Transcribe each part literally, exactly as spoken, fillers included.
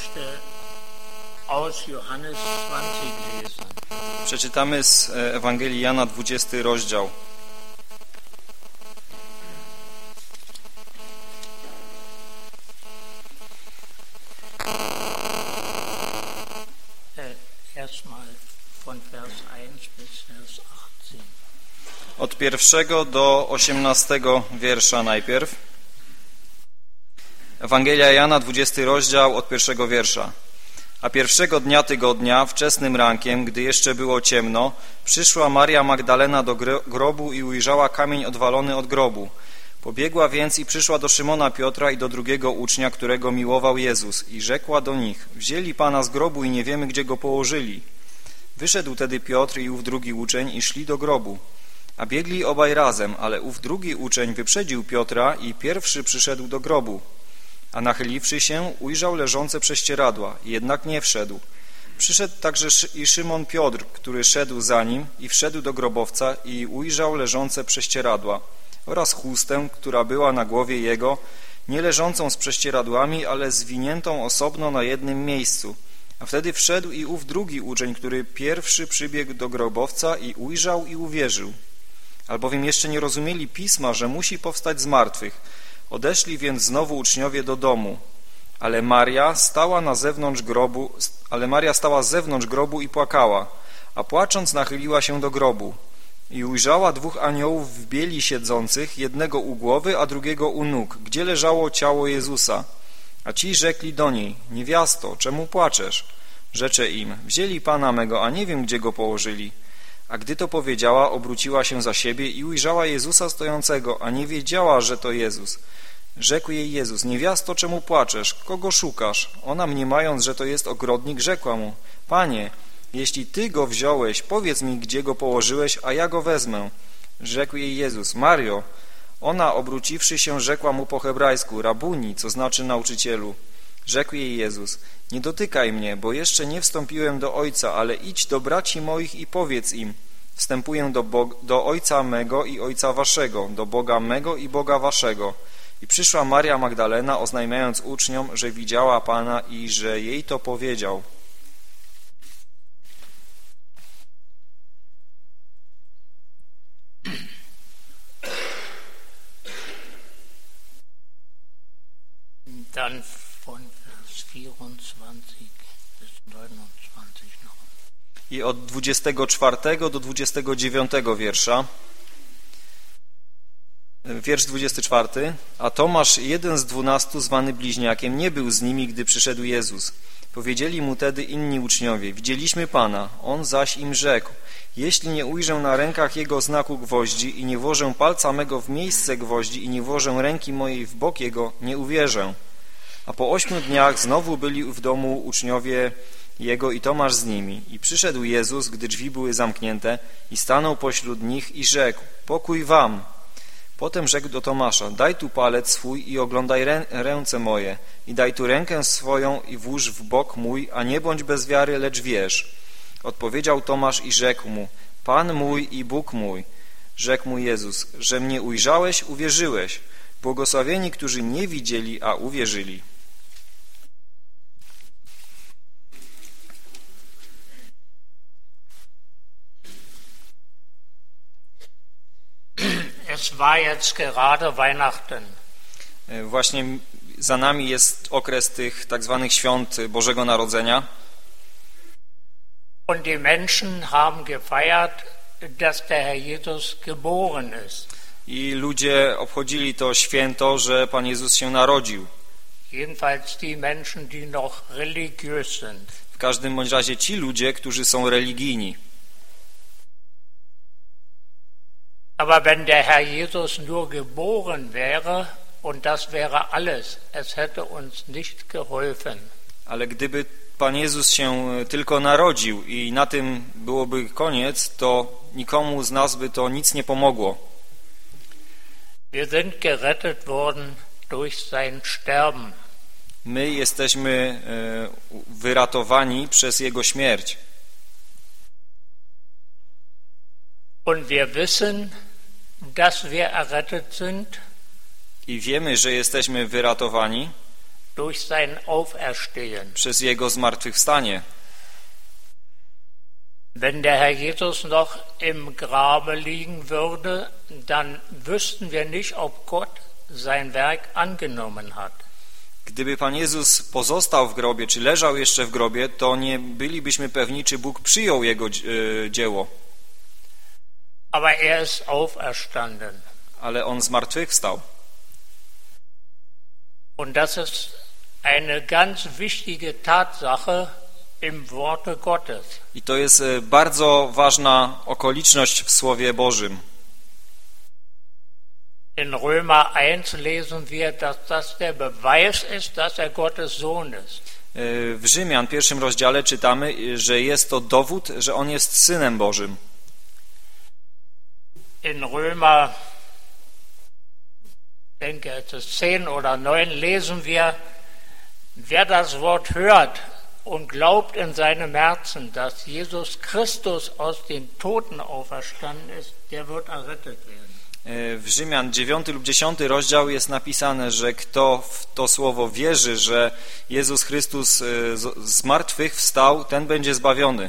möchte aus Johannes zwanzig lesen. Przeczytamy z Ewangelii Jana dwudziesty rozdział. Erstmal von Vers eins bis Vers achtzehn. Od pierwszego do osiemnastego wiersza najpierw. Ewangelia Jana, dwudziesty rozdział, od pierwszego wiersza. A pierwszego dnia tygodnia, wczesnym rankiem, gdy jeszcze było ciemno, przyszła Maria Magdalena do grobu i ujrzała kamień odwalony od grobu. Pobiegła więc i przyszła do Szymona Piotra i do drugiego ucznia, którego miłował Jezus, i rzekła do nich: wzięli Pana z grobu i nie wiemy, gdzie go położyli. Wyszedł tedy Piotr i ów drugi uczeń i szli do grobu. A biegli obaj razem, ale ów drugi uczeń wyprzedził Piotra i pierwszy przyszedł do grobu. A nachyliwszy się, ujrzał leżące prześcieradła, jednak nie wszedł. Przyszedł także i Szymon Piotr, który szedł za nim, i wszedł do grobowca i ujrzał leżące prześcieradła oraz chustę, która była na głowie jego, nie leżącą z prześcieradłami, ale zwiniętą osobno na jednym miejscu. A wtedy wszedł i ów drugi uczeń, który pierwszy przybiegł do grobowca i ujrzał i uwierzył. Albowiem jeszcze nie rozumieli pisma, że musi powstać z martwych. Odeszli więc znowu uczniowie do domu. Ale Maria stała na zewnątrz grobu, ale Maria stała z zewnątrz grobu i płakała, a płacząc nachyliła się do grobu. I ujrzała dwóch aniołów w bieli siedzących, jednego u głowy, a drugiego u nóg, gdzie leżało ciało Jezusa. A ci rzekli do niej: niewiasto, czemu płaczesz? Rzecze im: wzięli Pana mego, a nie wiem, gdzie go położyli. A gdy to powiedziała, obróciła się za siebie i ujrzała Jezusa stojącego, a nie wiedziała, że to Jezus. Rzekł jej Jezus: niewiasto, czemu płaczesz? Kogo szukasz? Ona, mniemając, że to jest ogrodnik, rzekła mu: Panie, jeśli Ty go wziąłeś, powiedz mi, gdzie go położyłeś, a ja go wezmę. Rzekł jej Jezus: Mario. Ona, obróciwszy się, rzekła mu po hebrajsku: Rabuni, co znaczy nauczycielu. Rzekł jej Jezus: nie dotykaj mnie, bo jeszcze nie wstąpiłem do Ojca, ale idź do braci moich i powiedz im: wstępuję do, Bo- do Ojca mego i Ojca waszego, do Boga mego i Boga waszego. I przyszła Maria Magdalena, oznajmiając uczniom, że widziała Pana i że jej to powiedział. Dann von Vers vierundzwanzig bis neunundzwanzig noch. I od dwudziestego czwartego do dwudziestego dziewiątego wiersza. Wiersz dwudziesty czwarty. A Tomasz, jeden z dwunastu, zwany bliźniakiem, nie był z nimi, gdy przyszedł Jezus. Powiedzieli mu tedy inni uczniowie: widzieliśmy Pana. On zaś im rzekł: jeśli nie ujrzę na rękach Jego znaku gwoździ i nie włożę palca mego w miejsce gwoździ i nie włożę ręki mojej w bok Jego, nie uwierzę. A po ośmiu dniach znowu byli w domu uczniowie Jego i Tomasz z nimi. I przyszedł Jezus, gdy drzwi były zamknięte, i stanął pośród nich i rzekł: pokój wam. Potem rzekł do Tomasza: daj tu palec swój i oglądaj rę ręce moje, i daj tu rękę swoją i włóż w bok mój, a nie bądź bez wiary, lecz wierz. Odpowiedział Tomasz i rzekł mu: Pan mój i Bóg mój. Rzekł mu Jezus: że mnie ujrzałeś, uwierzyłeś. Błogosławieni, którzy nie widzieli, a uwierzyli. Es war jetzt gerade Weihnachten. Właśnie za nami jest okres tych tak zwanych świąt Bożego Narodzenia. Und die Menschen haben gefeiert, dass der Herr Jesus geboren ist. I ludzie obchodzili to święto, że Pan Jezus się narodził. Jedenfalls die Menschen, die noch religiös sind. W każdym bądź razie ci ludzie, którzy są religijni. Aber wenn der Herr Jesus nur geboren wäre und das wäre alles, es hätte uns nicht geholfen. Ale gdyby Pan Jezus się tylko narodził i na tym byłoby koniec, to nikomu z nas by to nic nie pomogło. Wir sind gerettet worden durch sein Sterben. My jesteśmy wyratowani przez Jego śmierć. Und wir wissen, dass wir errettet sind, I wiemy, że jesteśmy wyratowani, durch sein Auferstehen. Przez Jego zmartwychwstanie. Wenn der Herr Jesus noch im Grabe liegen würde, dann wüssten wir nicht, ob Gott sein Werk angenommen hat. Gdyby Pan Jezus pozostał w grobie, czy leżał jeszcze w grobie, to nie bylibyśmy pewni, czy Bóg przyjął Jego dzieło. Aber er ist auferstanden. Ale On zmartwychwstał. Und das ist eine ganz wichtige Tatsache im Worte Gottes. I to jest bardzo ważna okoliczność w Słowie Bożym. In Römer eins lesen wir, dass das der Beweis ist, dass er Gottes Sohn ist. W Rzymian, pierwszym rozdziale czytamy, że jest to dowód, że On jest Synem Bożym. In Römer, denke es ist zehn oder neun, lesen wir, wer das Wort hört und glaubt in seinem Herzen, dass Jesus Christus aus den Toten auferstanden ist, der wird errettet werden. W Rzymian dziewiąty lub dziesiąty rozdział jest napisane, że kto w to słowo wierzy, że Jezus Chrystus z martwych wstał, ten będzie zbawiony.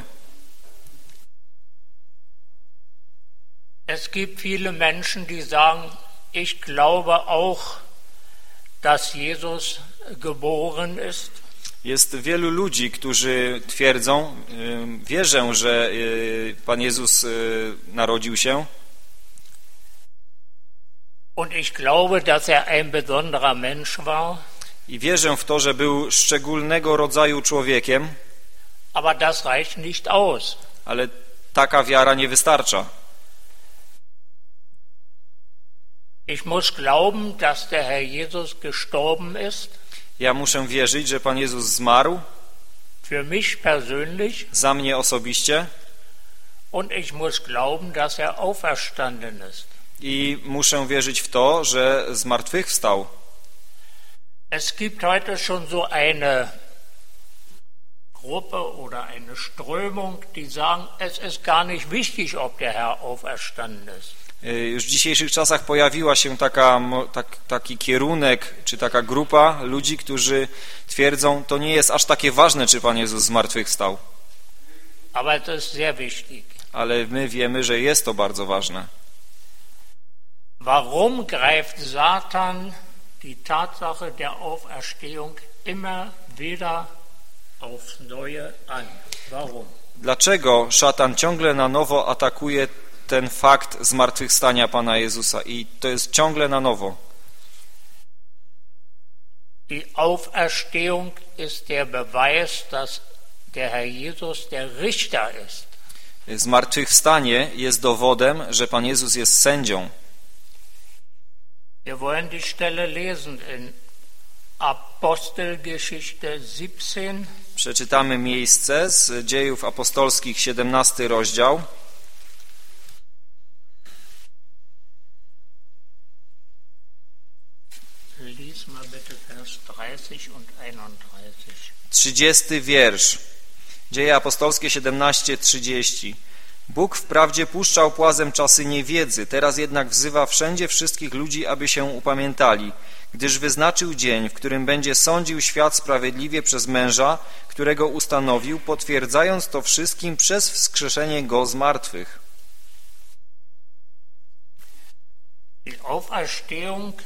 Es gibt viele Menschen, die sagen, ich glaube auch, dass Jesus geboren ist. Jest wielu ludzi, którzy twierdzą, wierzę, że Pan Jezus narodził się. Und ich glaube, dass er ein besonderer Mensch war. I wierzę w to, że był szczególnego rodzaju człowiekiem. Aber das reicht nicht aus. Ale taka wiara nie wystarcza. Ich muss glauben, dass der Herr Jesus gestorben ist. Ja muszę wierzyć, że Pan Jezus zmarł. Für mich persönlich. Za mnie osobiście. Und ich muss glauben, dass er auferstanden ist. I muszę wierzyć w to, że zmartwychwstał. Es gibt heute schon so eine Gruppe oder eine Strömung, die sagen, es ist gar nicht wichtig, ob der Herr auferstanden ist. Już w dzisiejszych czasach pojawiła się taka, tak, taki kierunek, czy taka grupa ludzi, którzy twierdzą, to nie jest aż takie ważne, czy Pan Jezus zmartwychwstał. Aber es ist sehr wichtig. Ale my wiemy, że jest to bardzo ważne. Warum greift Satan die Tatsache der Auferstehung immer wieder aufs Neue an? Warum? Dlaczego szatan ciągle na nowo atakuje ten fakt zmartwychwstania Pana Jezusa? I to jest ciągle na nowo. Die Auferstehung ist der Beweis, dass der Herr Jesus der Richter ist. Zmartwychwstanie jest dowodem, że Pan Jezus jest sędzią. Wir wollen die Stelle lesen in Apostelgeschichte siebzehn. Przeczytamy miejsce z Dziejów Apostolskich, siedemnasty rozdział. Lies mal bitte Vers dreißig und einunddreißig. trzydziesty wiersz. Dzieje Apostolskie siedemnaście trzydzieści. Bóg wprawdzie puszczał płazem czasy niewiedzy, teraz jednak wzywa wszędzie wszystkich ludzi, aby się upamiętali, gdyż wyznaczył dzień, w którym będzie sądził świat sprawiedliwie przez męża, którego ustanowił, potwierdzając to wszystkim przez wskrzeszenie go z martwych. Die Auferstehung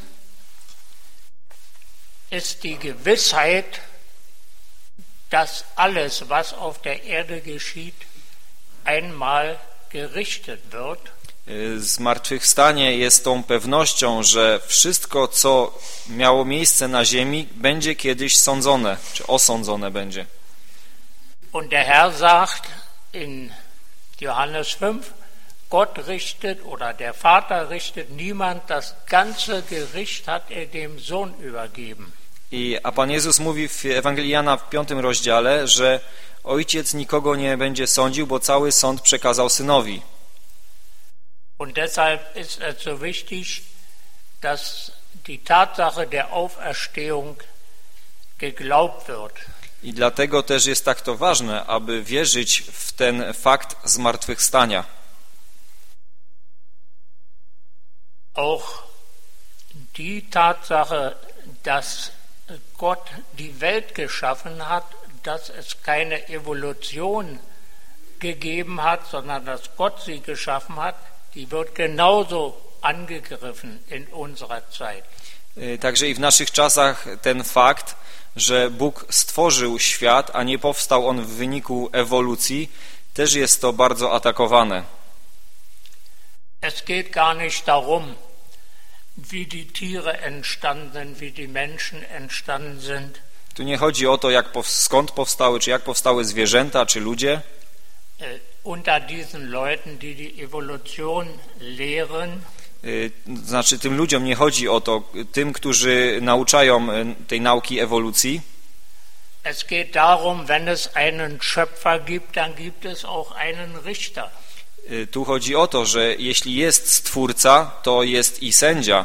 ist die Gewissheit, dass alles, was auf der Erde geschieht, einmal gerichtet wird. Zmartwychwstanie jest tą pewnością, że wszystko, co miało miejsce na ziemi, będzie kiedyś sądzone, czy osądzone będzie. Und der Herr sagt in Johannes fünf, Gott richtet oder der Vater richtet niemand, das ganze Gericht hat er dem Sohn übergeben. I, a Pan Jezus mówi w Ewangelii Jana w piątym rozdziale, że Ojciec nikogo nie będzie sądził, bo cały sąd przekazał Synowi. Und deshalb ist es so wichtig, dass die Tatsache der Auferstehung geglaubt wird. I dlatego też jest tak to ważne, aby wierzyć w ten fakt zmartwychwstania. Auch die Tatsache, dass Gott die Welt geschaffen hat, dass es keine Evolution gegeben hat, sondern dass Gott sie geschaffen hat, die wird genauso angegriffen in unserer Zeit. Także i w naszych czasach ten fakt, że Bóg stworzył świat, a nie powstał on w wyniku ewolucji, też jest to bardzo atakowane. Es geht gar nicht darum, wie die Tiere entstanden sind, wie die Menschen entstanden sind. Tu nie chodzi o to, jak, skąd powstały, czy jak powstały zwierzęta, czy ludzie. Unter diesen Leuten, die die Evolution lehren, znaczy tym ludziom nie chodzi o to, tym, którzy nauczają tej nauki ewolucji. Es geht darum, wenn es einen Schöpfer gibt, dann gibt es auch einen Richter. Tu chodzi o to, że jeśli jest Stwórca, to jest i sędzia.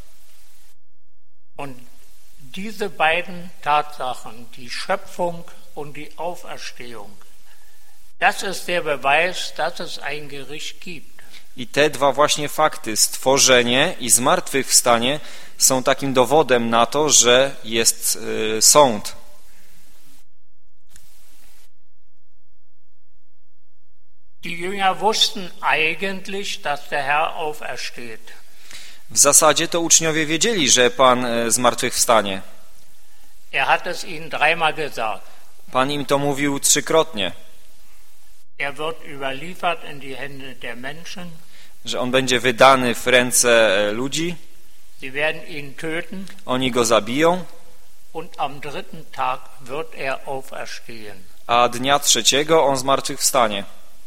Und diese beiden Tatsachen, die Schöpfung und die Auferstehung, das ist der Beweis, dass es ein Gericht gibt. I te dwa właśnie fakty, stworzenie i zmartwychwstanie, są takim dowodem na to, że jest y, sąd. Die Jünger wussten eigentlich, dass der Herr aufersteht. W zasadzie to uczniowie wiedzieli, że Pan zmartwychwstanie. Er hat es ihnen dreimal gesagt. Pan im to mówił trzykrotnie. Er wird überliefert in die Hände der Menschen. Że on będzie wydany w ręce ludzi. Sie werden ihn töten. Oni go zabiją. Und am dritten Tag wird er auferstehen. A dnia trzeciego on zmartwychwstanie.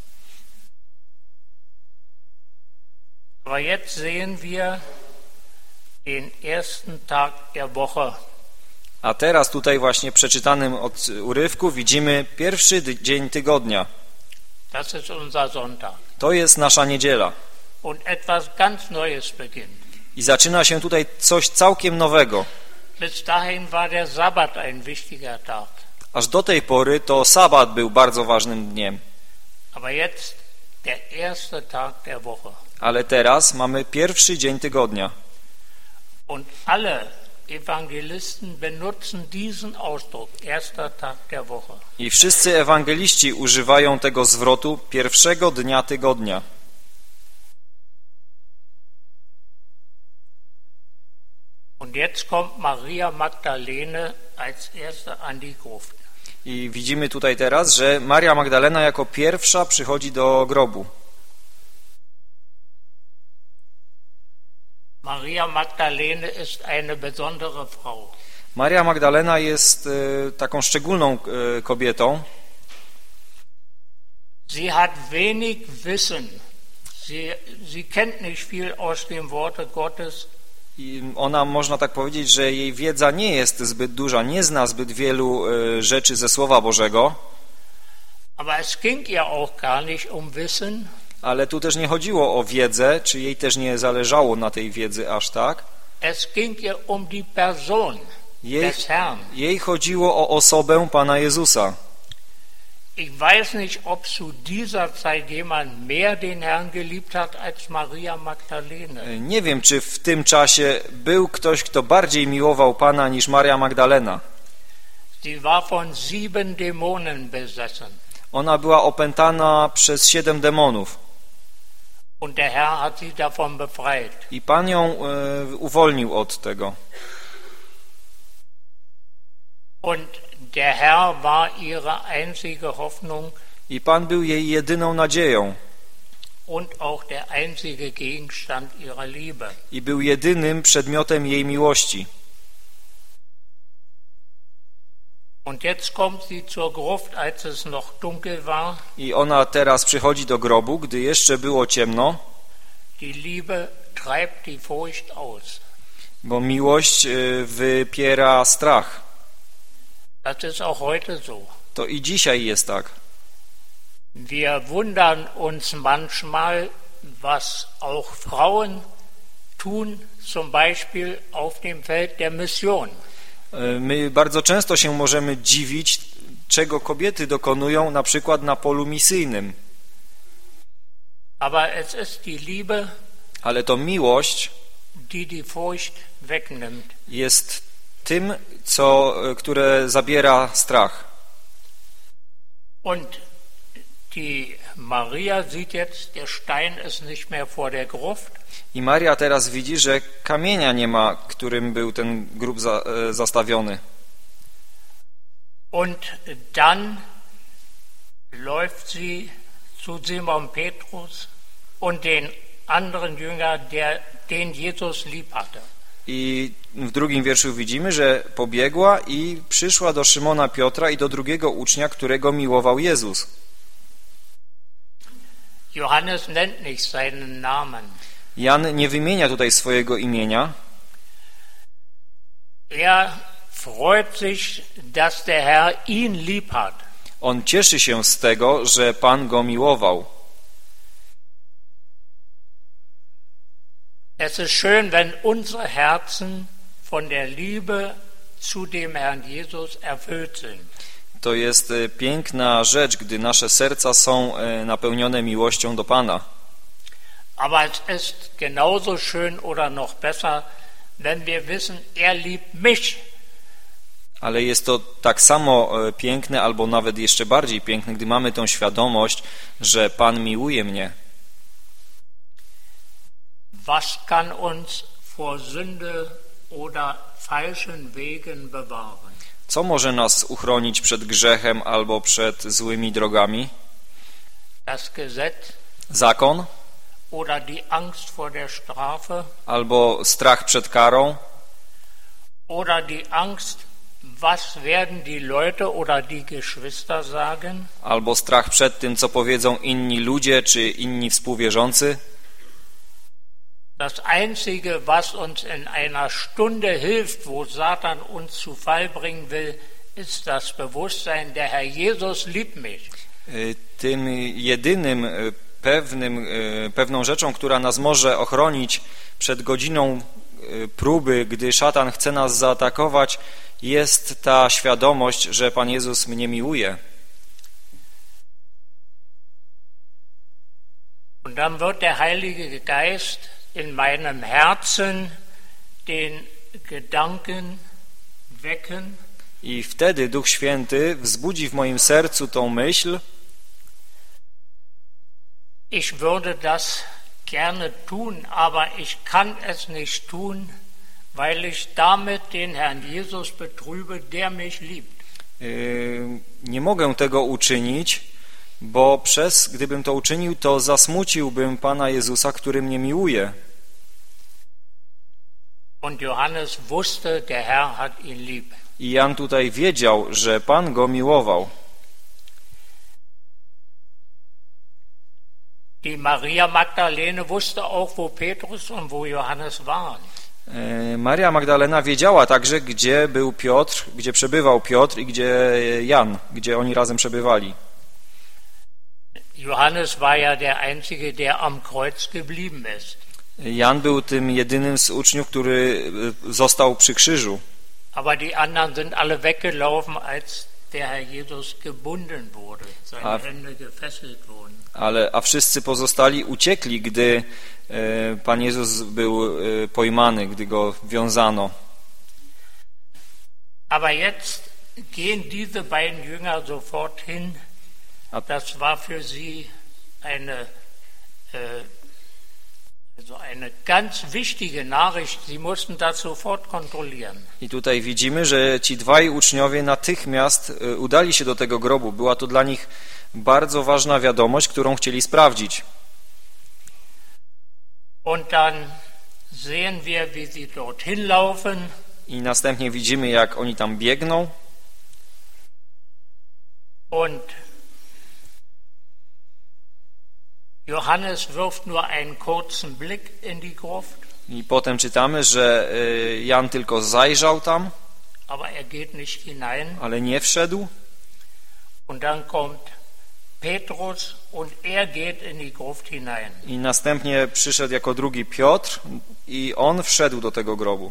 Aber jetzt sehen wir den ersten Tag der Woche. A teraz tutaj właśnie przeczytanym od urywku widzimy pierwszy dzień tygodnia. Das ist unser Sonntag. To jest nasza niedziela. Und etwas ganz Neues beginnt. I zaczyna się tutaj coś całkiem nowego. Bis dahin war der Sabbat ein wichtiger Tag. Aż do tej pory to sabat był bardzo ważnym dniem. Aber jetzt der erste Tag der Woche. Ale teraz mamy pierwszy dzień tygodnia. Und alle Evangelisten benutzen diesen Ausdruck, erster Tag der Woche. I wszyscy ewangeliści używają tego zwrotu pierwszego dnia tygodnia. Und jetzt kommt Maria Magdalene als erste an die Gruft. I widzimy tutaj teraz, że Maria Magdalena jako pierwsza przychodzi do grobu. Maria Magdalene ist eine besondere Frau. Maria Magdalena jest y, taką szczególną y, kobietą. Sie hat wenig Wissen. Sie, sie kennt nicht viel aus dem Worte Gottes. I ona, można tak powiedzieć, że jej wiedza nie jest zbyt duża, nie zna zbyt wielu y, rzeczy ze Słowa Bożego. Aber es ging ihr auch gar nicht um Wissen. Ale tu też nie chodziło o wiedzę, czy jej też nie zależało na tej wiedzy aż tak. Es ging ihr um die Person Jej, des Herrn. jej chodziło o osobę Pana Jezusa. Ich weiß nicht, ob zu dieser Zeit jemand mehr den Herrn geliebt hat als Maria Magdalene. Nie wiem, czy w tym czasie był ktoś, kto bardziej miłował Pana niż Maria Magdalena. Sie war von sieben Dämonen besessen. Ona była opętana przez siedem demonów. Und der Herr hat sie davon befreit. I Pan ją e, uwolnił od tego. Und der Herr war ihre einzige Hoffnung. I Pan był jej jedyną nadzieją. Und auch der einzige Gegenstand ihrer Liebe. I był jedynym przedmiotem jej miłości. Und jetzt kommt sie zur Gruft, als es noch dunkel war. I ona teraz przychodzi do grobu, gdy jeszcze było ciemno. Die Liebe treibt die Furcht aus. Bo miłość wypiera strach. Das ist auch heute so. To i dzisiaj jest tak. Wir wundern uns manchmal, was auch Frauen tun, zum Beispiel auf dem Feld der Mission. My bardzo często się możemy dziwić, czego kobiety dokonują, na przykład na polu misyjnym. Aber es ist die Liebe, ale to miłość die die Furcht wegnimmt. jest tym, co, które zabiera strach. Und die Maria sieht jetzt, der Stein ist nicht mehr vor der Gruft. I Maria teraz widzi, że kamienia nie ma, którym był ten grób za, e, zastawiony. Und dann läuft sie zu Simon Petrus und den anderen Jünger, der, den Jesus lieb hatte. I w drugim wierszu widzimy, że pobiegła i przyszła do Szymona Piotra i do drugiego ucznia, którego miłował Jezus. Johannes nennt nicht seinen Namen. Jan nie wymienia tutaj swojego imienia. Er freut sich, dass der Herr ihn lieb hat. On cieszy się z tego, że Pan go miłował. Es ist schön, wenn unsere Herzen von der Liebe zu dem Herrn Jesus erfüllt sind. To jest piękna rzecz, gdy nasze serca są napełnione miłością do Pana. Aber es ist genauso schön oder noch besser, wenn wir wissen, er liebt mich. Ale jest to tak samo piękne, albo nawet jeszcze bardziej piękne, gdy mamy tą świadomość, że Pan miłuje mnie. Was kann uns vor Sünde oder falschen Wegen bewahren? Co może nas uchronić przed grzechem albo przed złymi drogami? Das Gesetz Zakon? oder die Angst vor der Strafe Albo strach przed karą? oder die Angst, was werden die Leute oder die Geschwister sagen? Albo strach przed tym, co powiedzą inni ludzie czy inni współwierzący? Das Einzige, was uns in einer Stunde hilft, wo Satan uns zu Fall bringen will, ist das Bewusstsein, der Herr Jesus liebt mich. Tym jedynym pewnym, pewną rzeczą, która nas może ochronić przed godziną próby, gdy szatan chce nas zaatakować, jest ta świadomość, że Pan Jezus mnie miłuje. Und dann wird der Heilige Geist in meinem Herzen den Gedanken wecken. I wtedy Duch Święty wzbudzi w moim sercu tą myśl. Ich würde das gerne tun, aber ich kann es nicht tun, weil ich damit den Herrn Jesus betrübe, der mich liebt. Yy, nie mogę tego uczynić, bo przez, gdybym to uczynił, to zasmuciłbym Pana Jezusa, który mnie miłuje. Und Johannes wusste, der Herr hat ihn lieb. I Jan tutaj wiedział, że Pan go miłował. Die Maria Magdalene wusste auch, wo Petrus und wo Johannes waren. Maria Magdalena wiedziała także, gdzie był Piotr, gdzie przebywał Piotr i gdzie Jan, gdzie oni razem przebywali. Johannes war ja der Einzige, der am Kreuz geblieben ist. Jan był tym jedynym z uczniów, który został przy krzyżu. Aber die anderen sind alle weggelaufen, als der Herr Jesus gebunden wurde, seine a, Hände gefesselt wurden. Ale, a wszyscy pozostali uciekli, gdy e, Pan Jezus był e, pojmany, gdy go wiązano. Aber jetzt gehen diese beiden Jünger sofort hin. Das war für sie eine, äh, also eine ganz wichtige Nachricht. Sie mussten das sofort kontrollieren. I tutaj widzimy, że ci dwaj uczniowie natychmiast udali się do tego grobu. Była to dla nich bardzo ważna wiadomość, którą chcieli sprawdzić. Und dann sehen wir, wie sie dorthin laufen. I następnie widzimy, jak oni tam biegną. Und Johannes wirft nur einen kurzen Blick in die Gruft. I potem czytamy, że Jan tylko zajrzał tam, aber er geht nicht hinein. Ale nie wszedł. Und dann kommt Petrus und er geht in die Gruft hinein. I następnie przyszedł jako drugi Piotr i on wszedł do tego grobu.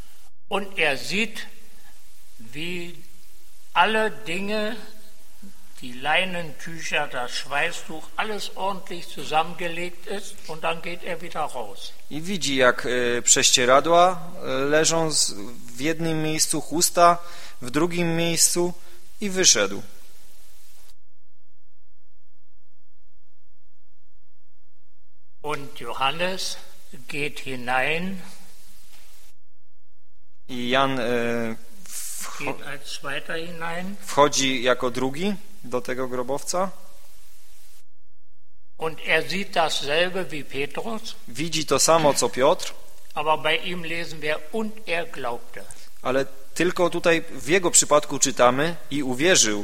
Und er sieht, wie alle Dinge die Leinentücher, das Schweißtuch, alles ordentlich zusammengelegt ist und dann geht er wieder raus. I widzi, jak e, prześcieradła e, leżą z, w jednym miejscu, chusta w drugim miejscu i wyszedł. Und Johannes geht hinein, I Jan e, wcho- geht als Zweiter hinein wchodzi jako drugi do tego grobowca. und er sieht dasselbe wie Petrus, Widzi to samo, co Piotr, aber bei ihm lesen wir, und er glaubte. ale tylko tutaj w jego przypadku czytamy i uwierzył.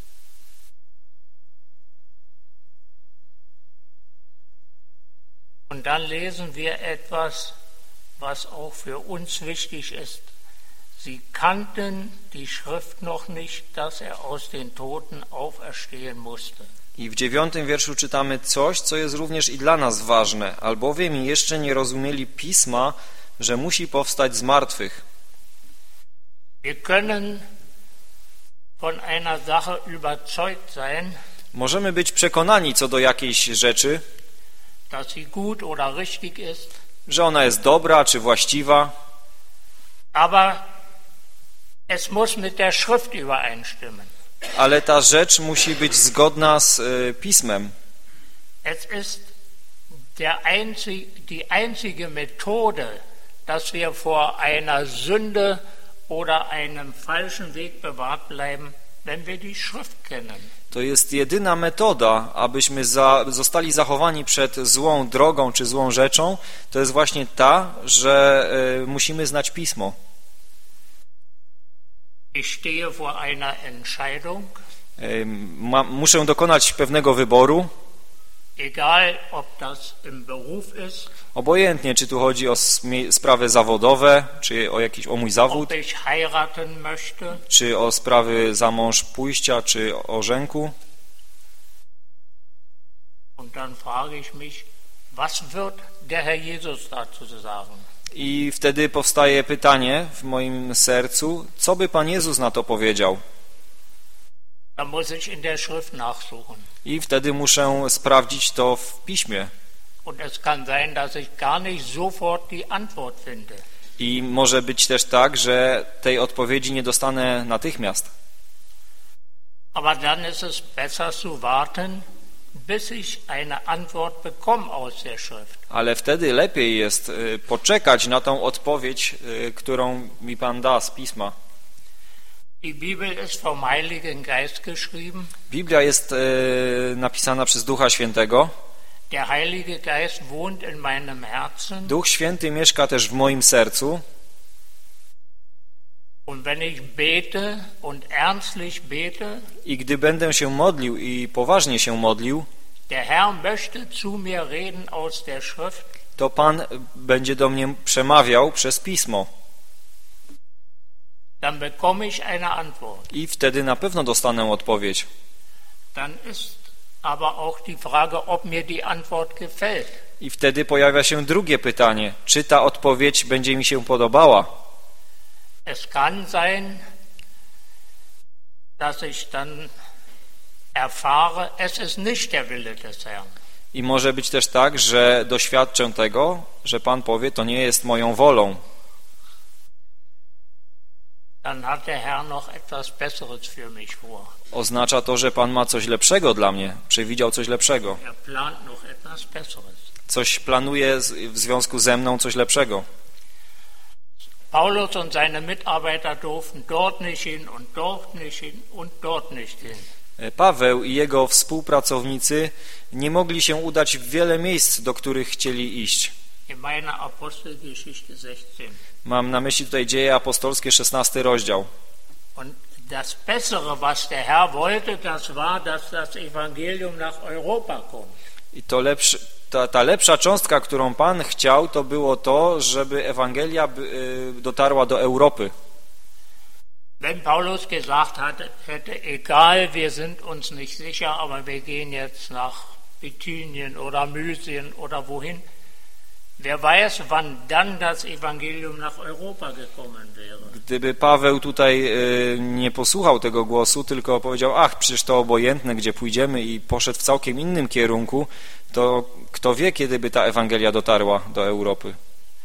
Und dann lesen wir etwas, was auch für uns wichtig ist. Sie kannten die Schrift noch nicht, dass er aus den Toten auferstehen musste. I w dziewiątym wierszu czytamy coś, co jest również i dla nas ważne, albowiem jeszcze nie rozumieli Pisma, że musi powstać z martwych. Wir können von einer Sache überzeugt sein, Możemy być przekonani co do jakiejś rzeczy, dass sie gut oder richtig ist, że ona jest dobra czy właściwa, aber es muss mit der Schrift übereinstimmen. ale ta rzecz musi być zgodna z y, Pismem. Es ist der einzig, die einzige Methode, dass wir vor einer Sünde oder einem falschen Weg bewahrt bleiben, wenn wir die Schrift kennen. To jest jedyna metoda, abyśmy za, zostali zachowani przed złą drogą czy złą rzeczą, to jest właśnie ta, że y, musimy znać Pismo. Ich stehe vor einer Entscheidung, Y, ma, muszę dokonać pewnego wyboru, egal ob das im Beruf ist, obojętnie czy tu chodzi o smie- sprawy zawodowe, czy o jakiś o mój zawód, ob ich heiraten möchte, czy o sprawy za mąż pójścia, czy o żenku. und dann frage ich mich, was wird der Herr Jesus dazu sagen? I wtedy powstaje pytanie w moim sercu, co by Pan Jezus na to powiedział? Da muss ich in der Schrift nachsuchen. I wtedy muszę sprawdzić to w Piśmie. Und es kann sein, dass ich gar nicht sofort die Antwort finde. I może być też tak, że tej odpowiedzi nie dostanę natychmiast. Aber dann ist es besser zu warten, bis ich eine Antwort bekomme aus der Schrift. Ale wtedy lepiej jest y, poczekać na tą odpowiedź, y, którą mi Pan da z Pisma. Die Bibel ist vom Heiligen Geist geschrieben. Biblia jest y, napisana przez Ducha Świętego. Der Heilige Geist wohnt in meinem Herzen. Duch Święty mieszka też w moim sercu. Und wenn ich bete und ernstlich bete, I gdy będę się modlił i poważnie się modlił, der Herr möchte zu mir reden aus der Schrift, to Pan będzie do mnie przemawiał przez Pismo. dann bekomme ich eine Antwort. I wtedy na pewno dostanę odpowiedź. Dann ist aber auch die Frage, ob mir die Antwort gefällt. I wtedy pojawia się drugie pytanie, czy ta odpowiedź będzie mi się podobała. Es kann sein, dass ich dann erfahre, es ist nicht der Wille des Herrn. I może być też tak, że doświadczę tego, że Pan powie, to nie jest moją wolą. Dann hat der Herr noch etwas Besseres für mich vor. Oznacza to, że Pan ma coś lepszego dla mnie, przewidział coś lepszego. Er plant noch etwas Besseres. Coś planuje w związku ze mną, coś lepszego. Paulus und seine Mitarbeiter durften dort nicht hin und dort nicht hin und dort nicht hin. Paweł i jego współpracownicy nie mogli się udać w wiele miejsc, do których chcieli iść. In meiner Apostelgeschichte sechzehn. Mam na myśli tutaj Dzieje Apostolskie, szesnasty rozdział. Und das Bessere, was der Herr wollte, das war, dass das Evangelium nach Europa kommt. I to lepszy, ta, ta lepsza cząstka, którą Pan chciał, to było to, żeby Ewangelia dotarła do Europy. Wenn Paulus gesagt hatte, hätte, egal, wir sind uns nicht sicher, aber wir gehen jetzt nach Bithynien oder Mysien oder wohin, Wer weiß, wann dann das Evangelium nach Europa gekommen wäre. Gdyby Paweł tutaj y, nie posłuchał tego głosu, tylko powiedział, ach, przecież to obojętne, gdzie pójdziemy, i poszedł w całkiem innym kierunku, to kto wie, kiedy by ta Ewangelia dotarła do Europy.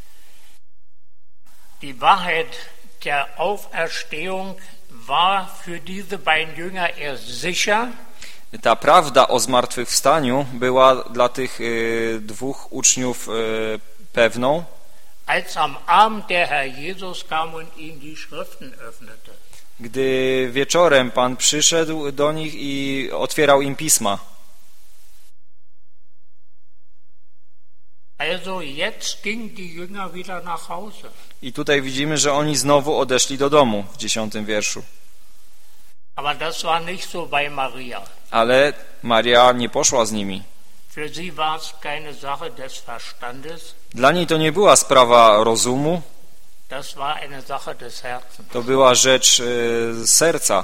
Die Wahrheit der Auferstehung war für diese beiden Jünger erst sicher. Ta prawda o zmartwychwstaniu była dla tych y, dwóch uczniów y, pewną, als am Abend der Herr Jesus kam und ihnen die Schriften öffnete. gdy wieczorem Pan przyszedł do nich i otwierał im pisma. Also jetzt ging die Jünger wieder nach Hause. I tutaj widzimy, że oni znowu odeszli do domu w dziesiątym wierszu. Aber das war nicht so bei Maria. Ale Maria nie poszła z nimi. Für sie war es keine Sache des Verstandes, Dla niej to nie była sprawa rozumu, das war eine Sache des Herzens. to była rzecz y, serca.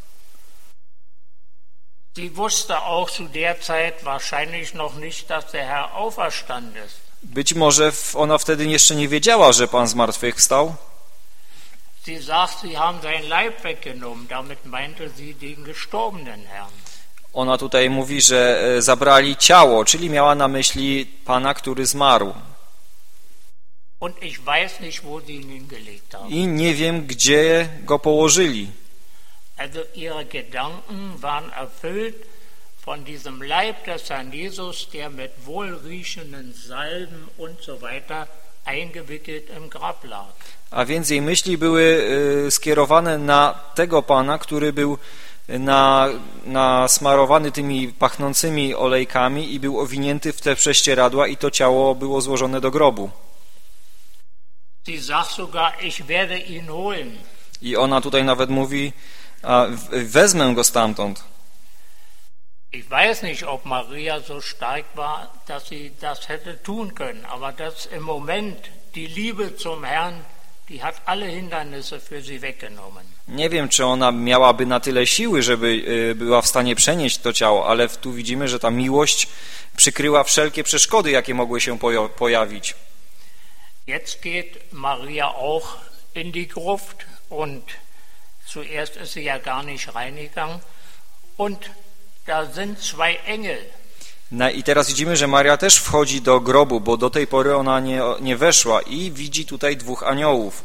Sie wusste auch zu der Zeit wahrscheinlich noch nicht, dass der Herr auferstanden ist. Być może ona wtedy jeszcze nie wiedziała, że Pan zmartwychwstał. Sie sagt, sie haben seinen Leib weggenommen, damit meinte sie den gestorbenen Herrn. Ona tutaj mówi, że zabrali ciało, czyli miała na myśli Pana, który zmarł. Und ich weiß nicht, wo sie ihn hingelegt haben. I nie wiem, gdzie go położyli. Also ihre Gedanken waren erfüllt von diesem Leib des Herrn Jesus, der mit wohlriechenden Salben und so weiter eingewickelt im Grab lag. A więc jej myśli były y, skierowane na tego Pana, który był na, nasmarowany tymi pachnącymi olejkami i był owinięty w te prześcieradła, i to ciało było złożone do grobu. Sie sagt sogar, ich werde ihn holen. I ona tutaj nawet mówi, a, w, wezmę go stamtąd. Ich weiß nicht, ob Maria so stark war, dass sie das hätte tun können, aber das im Moment, die Liebe zum Herrn, die hat alle Hindernisse für sie weggenommen. Nie wiem, czy ona miałaby na tyle siły, żeby y, była w stanie przenieść to ciało, ale tu widzimy, że ta miłość przykryła wszelkie przeszkody, jakie mogły się pojo- pojawić. Jetzt geht Maria auch in die Gruft und zuerst ist sie ja gar nicht reingegangen und da sind zwei Engel. No i teraz widzimy, że Maria też wchodzi do grobu, bo do tej pory ona nie, nie weszła, i widzi tutaj dwóch aniołów.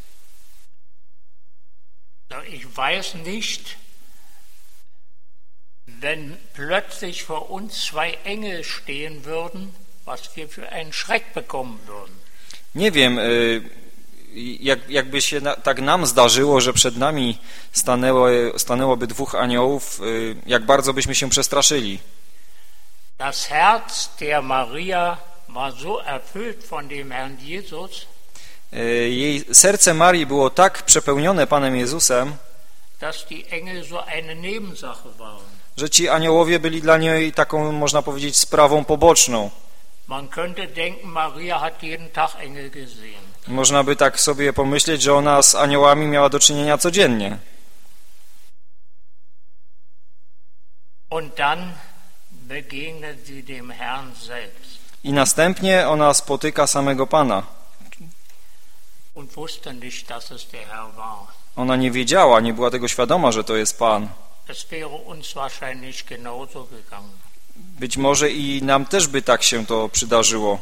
No, ich weiß nicht, wenn plötzlich vor uns zwei Engel stehen würden, was wir für einen Schreck bekommen würden. Nie wiem, y, jak, jakby się na, tak nam zdarzyło, że przed nami stanęło, stanęłoby dwóch aniołów, y, jak bardzo byśmy się przestraszyli. Das Herz der Maria war so erfüllt von dem Herrn Jesus, Jej serce Marii było tak przepełnione Panem Jezusem, dass die Engel so eine Nebensache waren. że ci aniołowie byli dla niej taką, można powiedzieć, sprawą poboczną. Man könnte denken, Maria hat jeden Tag Engel gesehen. Można by tak sobie pomyśleć, że ona z aniołami miała do czynienia codziennie. Und dann begegnet sie dem Herrn selbst. I następnie ona spotyka samego Pana. Und wusste nicht, dass es der Herr war. Ona nie wiedziała, nie była tego świadoma, że to jest Pan. Es wäre uns wahrscheinlich genauso gegangen. Być może i nam też by tak się to przydarzyło.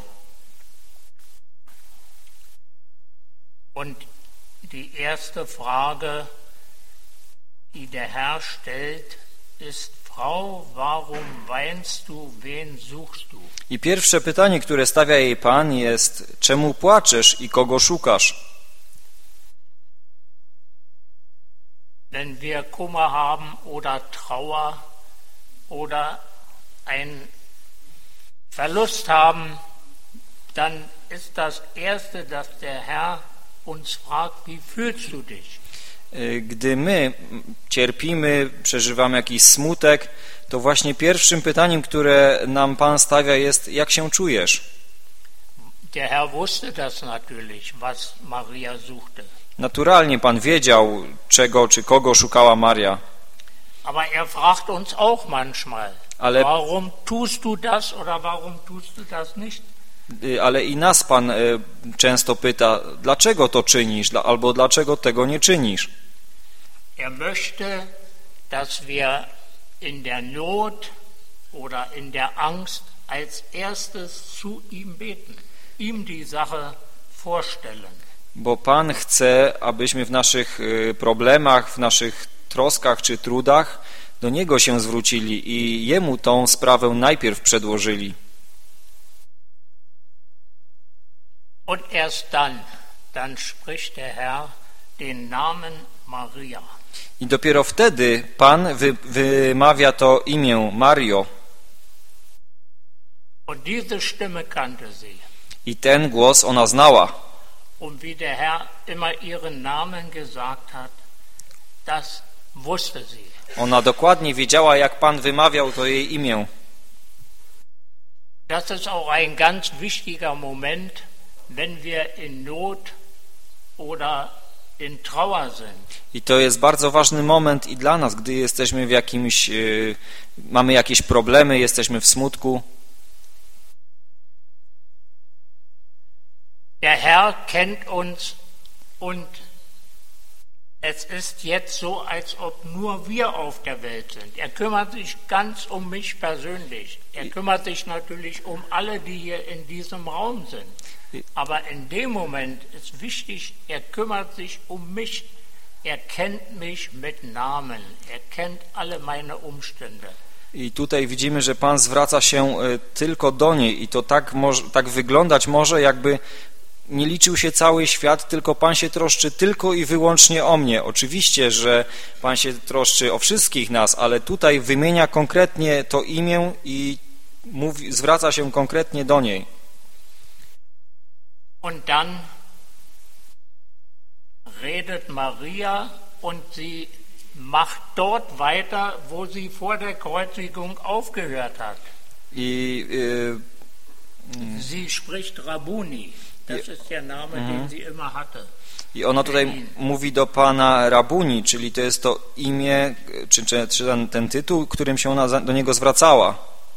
Und die erste Frage, die der Herr stellt, ist: Frau, warum weinst du, wen suchst du? I pierwsze pytanie, które stawia jej Pan, jest: czemu płaczesz i kogo szukasz? Wenn wir Kummer haben oder Trauer oder einen Verlust haben, dann ist das Erste, dass der Herr uns fragt: Wie fühlst du dich? Gdy my cierpimy, przeżywamy jakiś smutek, to właśnie pierwszym pytaniem, które nam Pan stawia, jest: jak się czujesz? Der Herr wusste das natürlich, was Maria suchte. Naturalnie Pan wiedział, czego czy kogo szukała Maria. Aber er fragt uns auch manchmal: Ale, Warum tust du das oder warum tust du das nicht? ale i nas Pan często pyta, dlaczego to czynisz, albo dlaczego tego nie czynisz. Er möchte, dass wir in der Not oder in der Angst als erstes zu ihm beten, ihm die Sache vorstellen. Bo Pan chce, abyśmy w naszych problemach, w naszych troskach czy trudach do Niego się zwrócili i Jemu tą sprawę najpierw przedłożyli. Und erst dann, dann spricht der Herr den Namen Maria. I dopiero wtedy Pan wy, wymawia to imię Mario. Und diese Stimme kannte sie. I ten głos ona znała. Und wie der Herr immer ihren Namen gesagt hat, das wusste sie. Ona dokładnie wiedziała, jak Pan wymawiał to jej imię. Das ist auch ein ganz wichtiger Moment, wenn wir in Not oder in Trauer sind. I to jest bardzo ważny moment i dla nas, gdy jesteśmy w jakimś, yy, mamy jakieś problemy, jesteśmy w smutku. Der Herr kennt uns und es ist jetzt so, als ob nur wir auf der Welt sind. Er kümmert sich ganz um mich persönlich. Er kümmert sich natürlich um alle, die hier in diesem Raum sind. Aber in dem Moment ist wichtig, er kümmert sich um mich. Er kennt mich mit Namen. Er kennt alle meine Umstände. I tutaj widzimy, że Pan zwraca się tylko do niej i to tak, może, tak wyglądać może, jakby nie liczył się cały świat, tylko Pan się troszczy tylko i wyłącznie o mnie. Oczywiście, że Pan się troszczy o wszystkich nas, ale tutaj wymienia konkretnie to imię i mówi, zwraca się konkretnie do niej. Und dann redet Maria und sie macht dort weiter, wo sie vor der Kreuzigung aufgehört hat. I y, sie spricht Rabuni. Das ist der Name, mhm. den sie immer hatte. I ona tutaj mówi do Pana Rabuni, czyli to jest to imię, czy, czy, czy ten, ten tytuł, którym się ona do niego zwracała.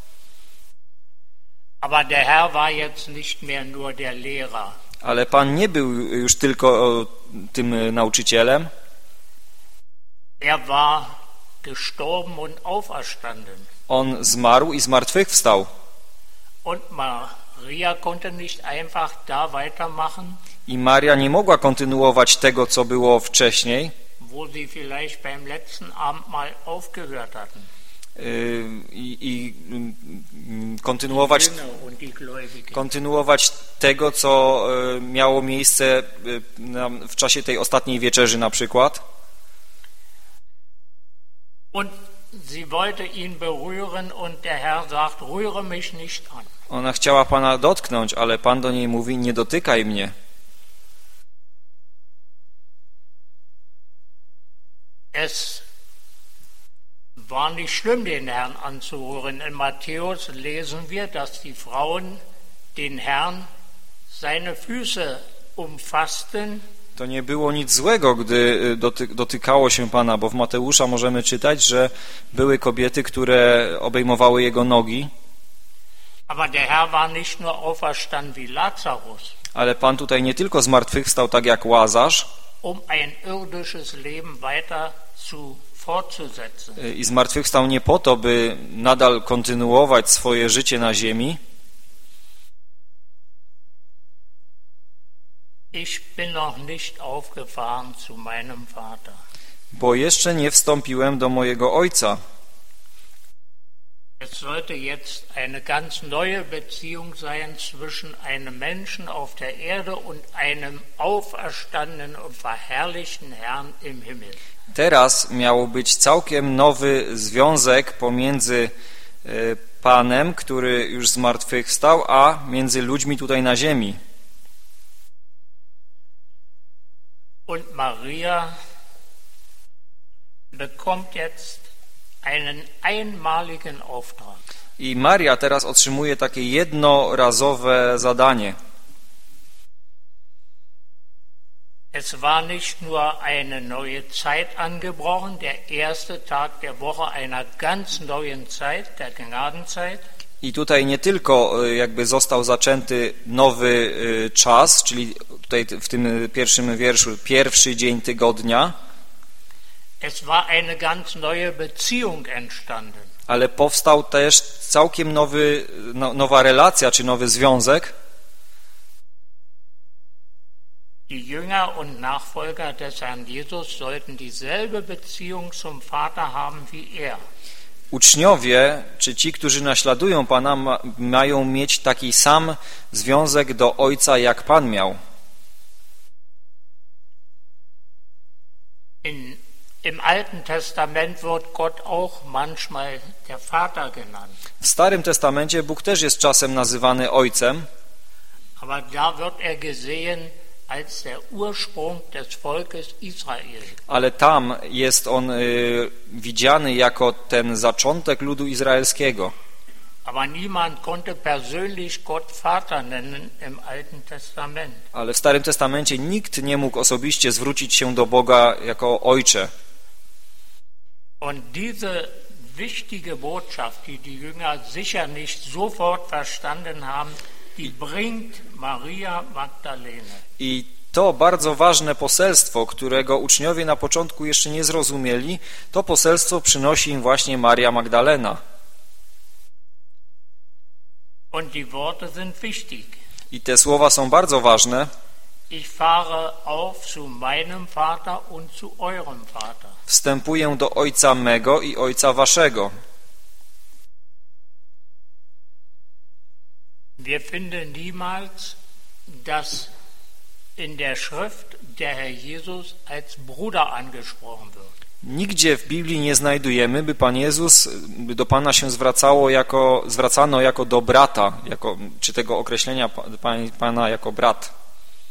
Aber der Herr war jetzt nicht mehr nur der Lehrer. Ale Pan nie był już tylko tym nauczycielem. Er war gestorben und auferstanden. On zmarł i zmartwychwstał. Und Maria konnte nicht einfach da weitermachen. I Maria nie mogła kontynuować tego, co było wcześniej. Wo sie vielleicht beim letzten Abendmahl aufgehört hatten. I, i kontynuować, kontynuować tego, co miało miejsce w czasie tej ostatniej wieczerzy na przykład. Und sie wollte ihn berühren und der Herr sagt, rühre mich nicht an. Ona chciała Pana dotknąć, ale Pan do niej mówi, nie dotykaj mnie. Es war nicht schlimm, den Herrn anzurühren. In Matthäus lesen wir, dass die Frauen den Herrn seine Füße umfassten. To nie było nic złego, gdy doty- dotykało się Pana, bo w Mateusza możemy czytać, że były kobiety, które obejmowały Jego nogi. Aber der Herr war nicht nur auferstanden wie Lazarus. Ale Pan tutaj nie tylko zmartwychwstał tak jak Łazarz, um ein irdisches Leben weiter zu fortzusetzen. I zmartwychwstał nie po to, by nadal kontynuować swoje życie na ziemi. Ich bin noch nicht aufgefahren zu meinem Vater. Bo jeszcze nie wstąpiłem do mojego Ojca. Es sollte jetzt eine ganz neue Beziehung sein zwischen einem Menschen auf der Erde und einem auferstandenen und verherrlichten Herrn im Himmel. Teraz miał być całkiem nowy związek pomiędzy Panem, który już zmartwychwstał, a między ludźmi tutaj na ziemi. Und Maria bekommt jetzt einen einmaligen Auftrag. I Maria teraz otrzymuje takie jednorazowe zadanie. Es war nicht nur eine neue Zeit angebrochen, der erste Tag der Woche einer ganz neuen Zeit, der Gnadenzeit. I tutaj nie tylko jakby został zaczęty nowy czas, czyli tutaj w tym pierwszym wierszu pierwszy dzień tygodnia, es war eine ganz neue Beziehung entstanden. Ale powstał też całkiem nowy, no, nowa relacja, czy nowy związek. Die Jünger und Nachfolger des Herrn Jesus sollten dieselbe Beziehung zum Vater haben wie er. Uczniowie, czy ci, którzy naśladują Pana, ma, mają mieć taki sam związek do Ojca, jak Pan miał. In, Im Alten Testament wird Gott auch manchmal der Vater genannt. W Starym Testamencie Bóg też jest czasem nazywany Ojcem, aber da wird er gesehen als der Ursprung des Volkes Israel. Ale tam jest on y, widziany jako ten zaczątek ludu izraelskiego. Aber niemand konnte persönlich Gott Vater nennen im Alten Testament. Ale w Starym Testamencie nikt nie mógł osobiście zwrócić się do Boga jako Ojcze. Und diese wichtige Botschaft, die die Jünger sicher nicht sofort verstanden haben, die bringt Maria Magdalene. I to bardzo ważne poselstwo, którego uczniowie na początku jeszcze nie zrozumieli, to poselstwo przynosi im właśnie Maria Magdalena. Und die Worte sind wichtig. I te słowa są bardzo ważne. Ich fahre auf zu meinem Vater und zu eurem Vater. Wstępuję do Ojca mego i Ojca waszego. Wir finden niemals, dass in der Schrift der Herr Jesus als Bruder angesprochen wird. Nigdzie w Biblii nie znajdujemy, by Pan Jezus, by do Pana się zwracało jako, zwracano jako do brata, jako, czy tego określenia Pana jako brat.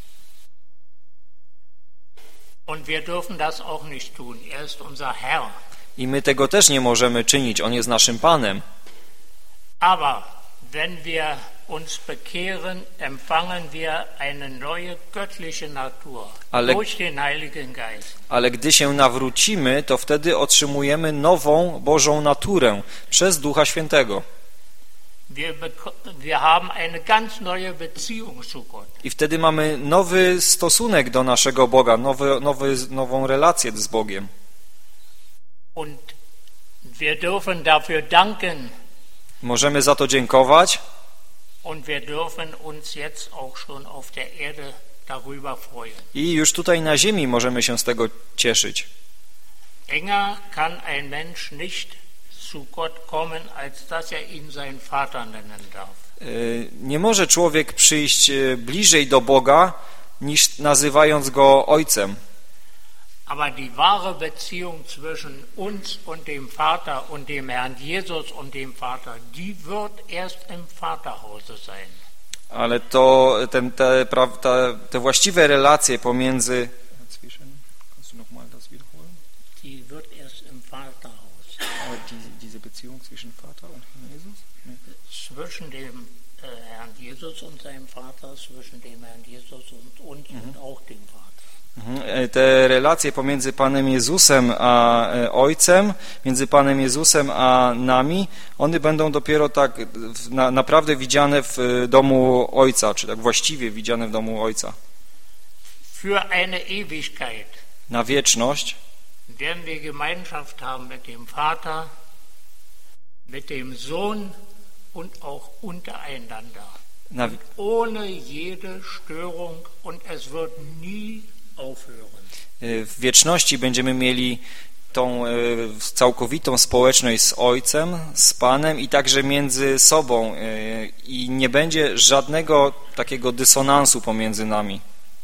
Und wir dürfen das auch nicht tun. Er ist unser Herr. I my tego też nie możemy czynić. On jest naszym Panem. Aber wenn wir uns bekehren, empfangen wir eine neue göttliche Natur ale, durch den Heiligen Geist. Ale gdy się nawrócimy, to wtedy otrzymujemy nową Bożą naturę przez Ducha Świętego. Wir, wir haben eine ganz neue Beziehung zu Gott. I wtedy mamy nowy stosunek do naszego Boga, nowy, nowy, nową relację z Bogiem. Und wir dürfen dafür danken. Możemy za to dziękować. Und wir dürfen uns jetzt auch schon auf der Erde darüber freuen. I już tutaj na ziemi możemy się z tego cieszyć. Enger kann ein Mensch nicht zu Gott kommen, als dass er ihn sein Vater nennen darf. Nie może człowiek przyjść bliżej do Boga, niż nazywając Go Ojcem. Aber die wahre Beziehung zwischen uns und dem Vater und dem Herrn Jesus und dem Vater, die wird erst im Vaterhause sein. Ale to ten, te, te, te właściwe relacje pomiędzy Die wird erst im Vaterhaus. diese, diese Beziehung zwischen Vater und Jesus? Zwischen dem äh, Herrn Jesus und seinem Vater, zwischen dem Herrn Jesus und uns mhm. und auch dem Vater. Te relacje pomiędzy Panem Jezusem a Ojcem, między Panem Jezusem a nami, one będą dopiero tak na, naprawdę widziane w domu Ojca, czy tak właściwie widziane w domu Ojca. Für eine Ewigkeit na wieczność werden wir Gemeinschaft haben mit dem Vater, mit dem Sohn und auch untereinander. Na... Ohne jede Störung und es wird nie aufhören. W wieczności będziemy mieli tą całkowitą społeczność z Ojcem, z Panem i także między sobą i nie będzie żadnego takiego dysonansu pomiędzy nami.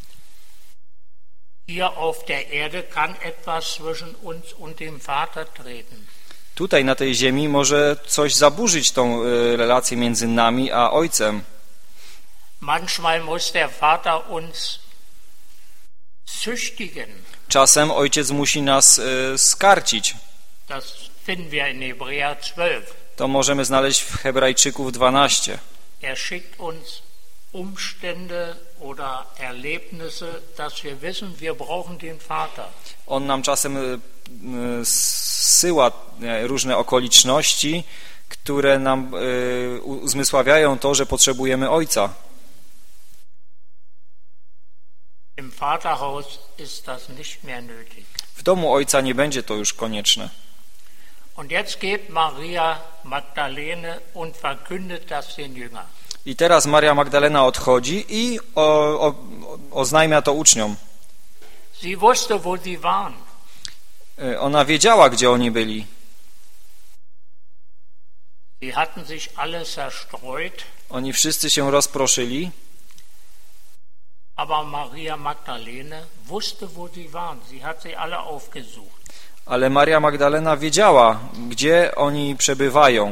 Hier auf der Erde kann etwas zwischen uns und dem Vater treten. Tutaj na tej ziemi może coś zaburzyć tą relację między nami a Ojcem. Manchmal muss der Vater uns züchtigen. Czasem Ojciec musi nas e, skarcić. Das finden wir in Hebräer zwölf. To możemy znaleźć w Hebrajczyków dwanaście. Er schickt uns Umstände oder Erlebnisse, dass wir wissen, wir brauchen den Vater. On nam czasem e, zsyła różne okoliczności, które nam y, uzmysławiają to, że potrzebujemy Ojca. Im Vaterhaus ist das nicht mehr nötig. W domu Ojca nie będzie to już konieczne. Und jetzt geht Maria Magdalene und verkündet das den Jüngern. I teraz Maria Magdalena odchodzi i o, o, oznajmia to uczniom. Sie wusste, wo sie waren. Ona wiedziała, gdzie oni byli. Sie hatten sich alle zerstreut. Oni wszyscy się rozproszyli. Aber Maria Magdalene wusste, wo sie waren. Sie hat sie alle aufgesucht. Ale Maria Magdalena wiedziała, gdzie oni przebywają.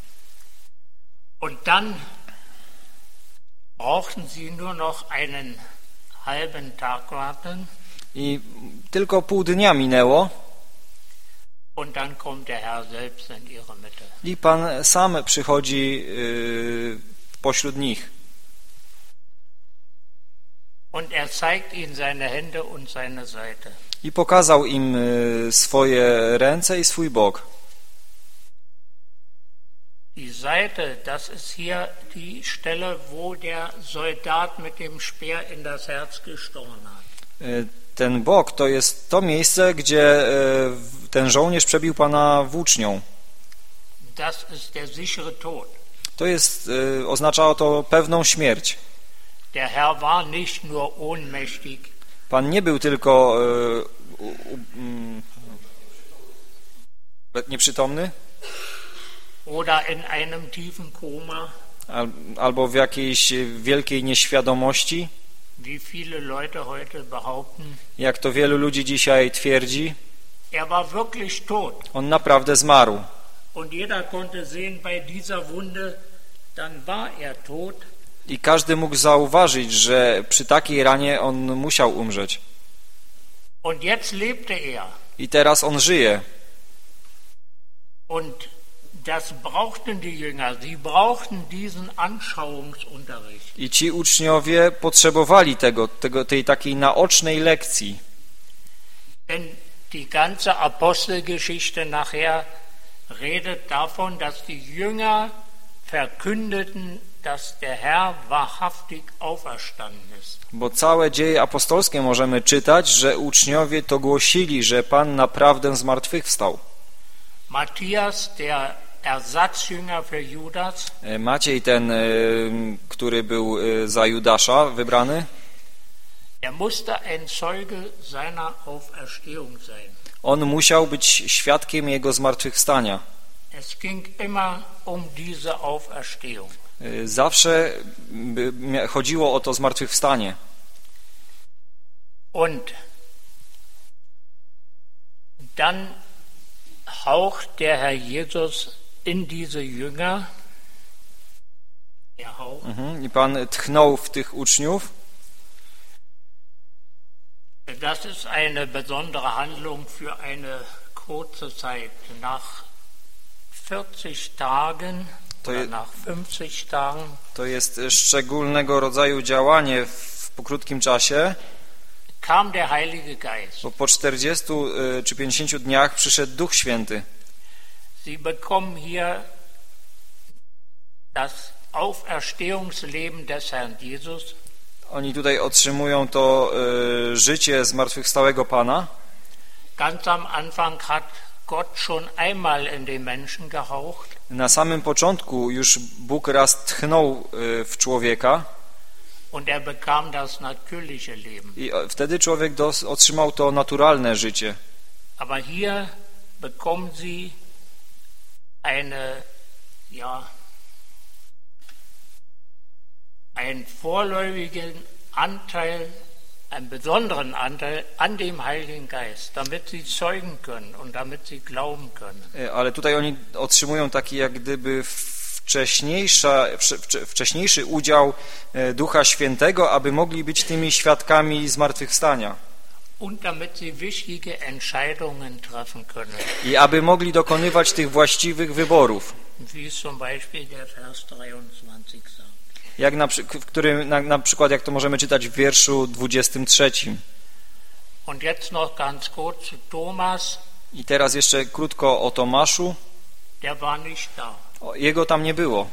Und dann brauchten sie nur noch einen halben Tag warten. I tylko pół dnia minęło. Und dann kommt der Herr selbst in ihre Mitte. I Pan sam przychodzi yy, pośród nich. Und er zeigt ihnen seine Hände und seine Seite. I pokazał im yy, swoje ręce i swój bok. Die Seite, das ist hier die Stelle, wo der Soldat mit dem Speer in das Herz gestochen hat. Yy, ten bok to jest to miejsce, gdzie yy, ten żołnierz przebił Pana włócznią. Das ist der sichere Tod. To jest, yy, oznaczało to pewną śmierć. Der Herr war nicht nur ohnmächtig. Pan nie był tylko yy, yy, nieprzytomny, Oder in einem tiefen Koma. al, albo w jakiejś wielkiej nieświadomości, Wie viele Leute heute behaupten. jak to wielu ludzi dzisiaj twierdzi. Er war wirklich tot. On naprawdę zmarł. Und jeder konnte sehen, bei dieser Wunde, dann war er tot. I każdy mógł zauważyć, że przy takiej ranie on musiał umrzeć. Und jetzt lebte er. I teraz on żyje. Und das brauchten die Jünger. Sie brauchten diesen Anschauungsunterricht. I ci uczniowie potrzebowali tego, tego, tej takiej naocznej lekcji. Denn die ganze Apostelgeschichte nachher redet davon, dass die Jünger verkündeten, dass der Herr wahrhaftig auferstanden ist. Bo całe dzieje apostolskie możemy czytać, że uczniowie to głosili, że Pan naprawdę zmartwychwstał. Matthias, der Ersatzjünger für Judas, Maciej, ten, który był za Judasza wybrany, er musste ein Zeuge seiner Auferstehung sein. on musiał być świadkiem jego zmartwychwstania. Es ging immer um diese Auferstehung. Zawsze chodziło o to zmartwychwstanie. Und dann haucht der Herr Jesus in diese Jünger. Er haucht. Mhm. I Pan tchnął w tych uczniów. Das ist eine besondere Handlung für eine kurze Zeit. Nach vierzig Tagen To oder je- nach fünfzig Tagen To jest szczególnego rodzaju działanie w po krótkim czasie, kam der Heilige Geist. bo po czterdziestu czy pięćdziesięciu dniach przyszedł Duch Święty. Sie bekommen hier das Auferstehungsleben des Herrn Jesus. Oni tutaj otrzymują to y, życie zmartwychwstałego Pana. Ganz am Anfang hat Gott schon einmal in den Menschen gehaucht. Na samym początku już Bóg raz tchnął y, w człowieka Und er bekam das natürliche Leben. i o- wtedy człowiek dos, otrzymał to naturalne życie. Aber hier bekommen sie eine, ja, einen vorläufigen Anteil, einen besonderen Anteil an dem Heiligen Geist, damit sie zeugen können und damit sie glauben können. Y, Ale tutaj oni otrzymują taki jak gdyby wcześniejsza, wcze- wcze- wcześniejszy udział y, Ducha Świętego, aby mogli być tymi świadkami zmartwychwstania. Und damit sie wichtige Entscheidungen treffen können, I aby mogli dokonywać tych właściwych wyborów, wie zum Beispiel der Vers dreiundzwanzig sagt. jak na, przy- w którym, na, na przykład jak to możemy czytać w wierszu dwudziestym trzecim. Und jetzt noch ganz kurz zu Thomas, I teraz jeszcze krótko o Tomaszu. der war nicht da. O, Jego tam nie było.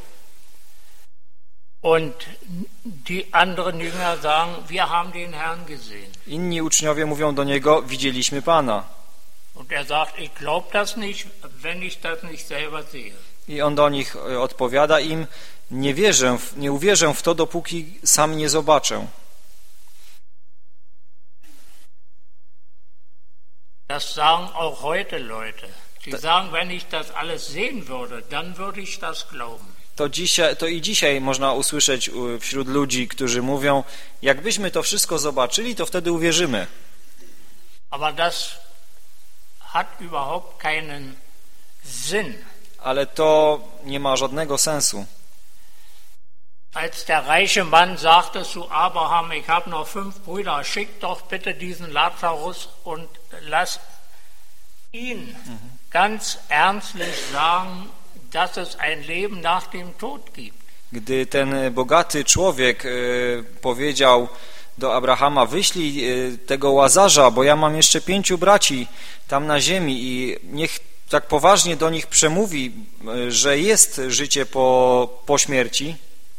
Und die anderen Jünger sagen, wir haben den Herrn gesehen. Inni uczniowie mówią do Niego, widzieliśmy Pana. Und er sagt, ich glaube das nicht, wenn ich das nicht selber sehe. I On do nich odpowiada im, nie wierzę, nie uwierzę w to, dopóki sam nie zobaczę. Das sagen auch heute Leute. Sie sagen, wenn ich das alles sehen würde, dann würde ich das glauben. To, dzisiaj, to i dzisiaj można usłyszeć wśród ludzi, którzy mówią, jakbyśmy to wszystko zobaczyli, to wtedy uwierzymy. Aber das hat überhaupt keinen Sinn. Ale to nie ma żadnego sensu. Als der reiche Mann sagte zu Abraham, ich habe noch fünf Brüder, schick doch bitte diesen Lazarus und lass ihn mhm. ganz ernstlich sagen, dass es ein Leben nach dem Tod gibt. Gdy ten bogaty człowiek y, powiedział do Abrahama, wyślij y, tego Łazarza, bo ja mam jeszcze pięciu braci tam na ziemi i niech tak poważnie do nich przemówi, y, że jest życie po, po śmierci.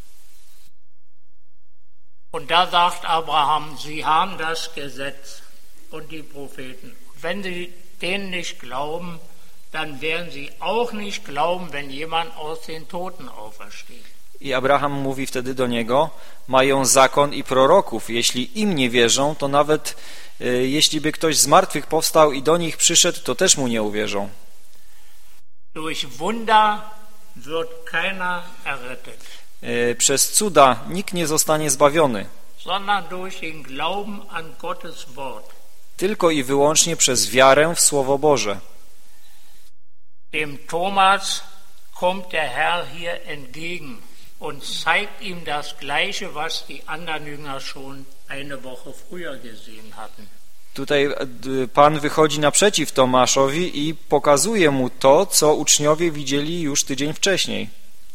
Und da sagt Abraham, sie haben das Gesetz und die Propheten. Wenn sie denen nicht glauben, dann werden sie auch nicht glauben, wenn jemand aus den Toten aufersteht. I Abraham mówi wtedy do niego, mają zakon i proroków. Jeśli im nie wierzą, to nawet y, jeśli by ktoś z martwych powstał i do nich przyszedł, to też mu nie uwierzą. Durch Wunder wird keiner errettet. Y, przez cuda nikt nie zostanie zbawiony. Sondern durch den Glauben an Gottes Wort. Tylko i wyłącznie przez wiarę w Słowo Boże. Dem Thomas kommt der Herr hier entgegen und zeigt ihm das Gleiche, was die anderen Jünger schon eine Woche früher gesehen hatten. Tutaj Pan wychodzi naprzeciw Tomaszowi i pokazuje mu to, co uczniowie widzieli już tydzień wcześniej.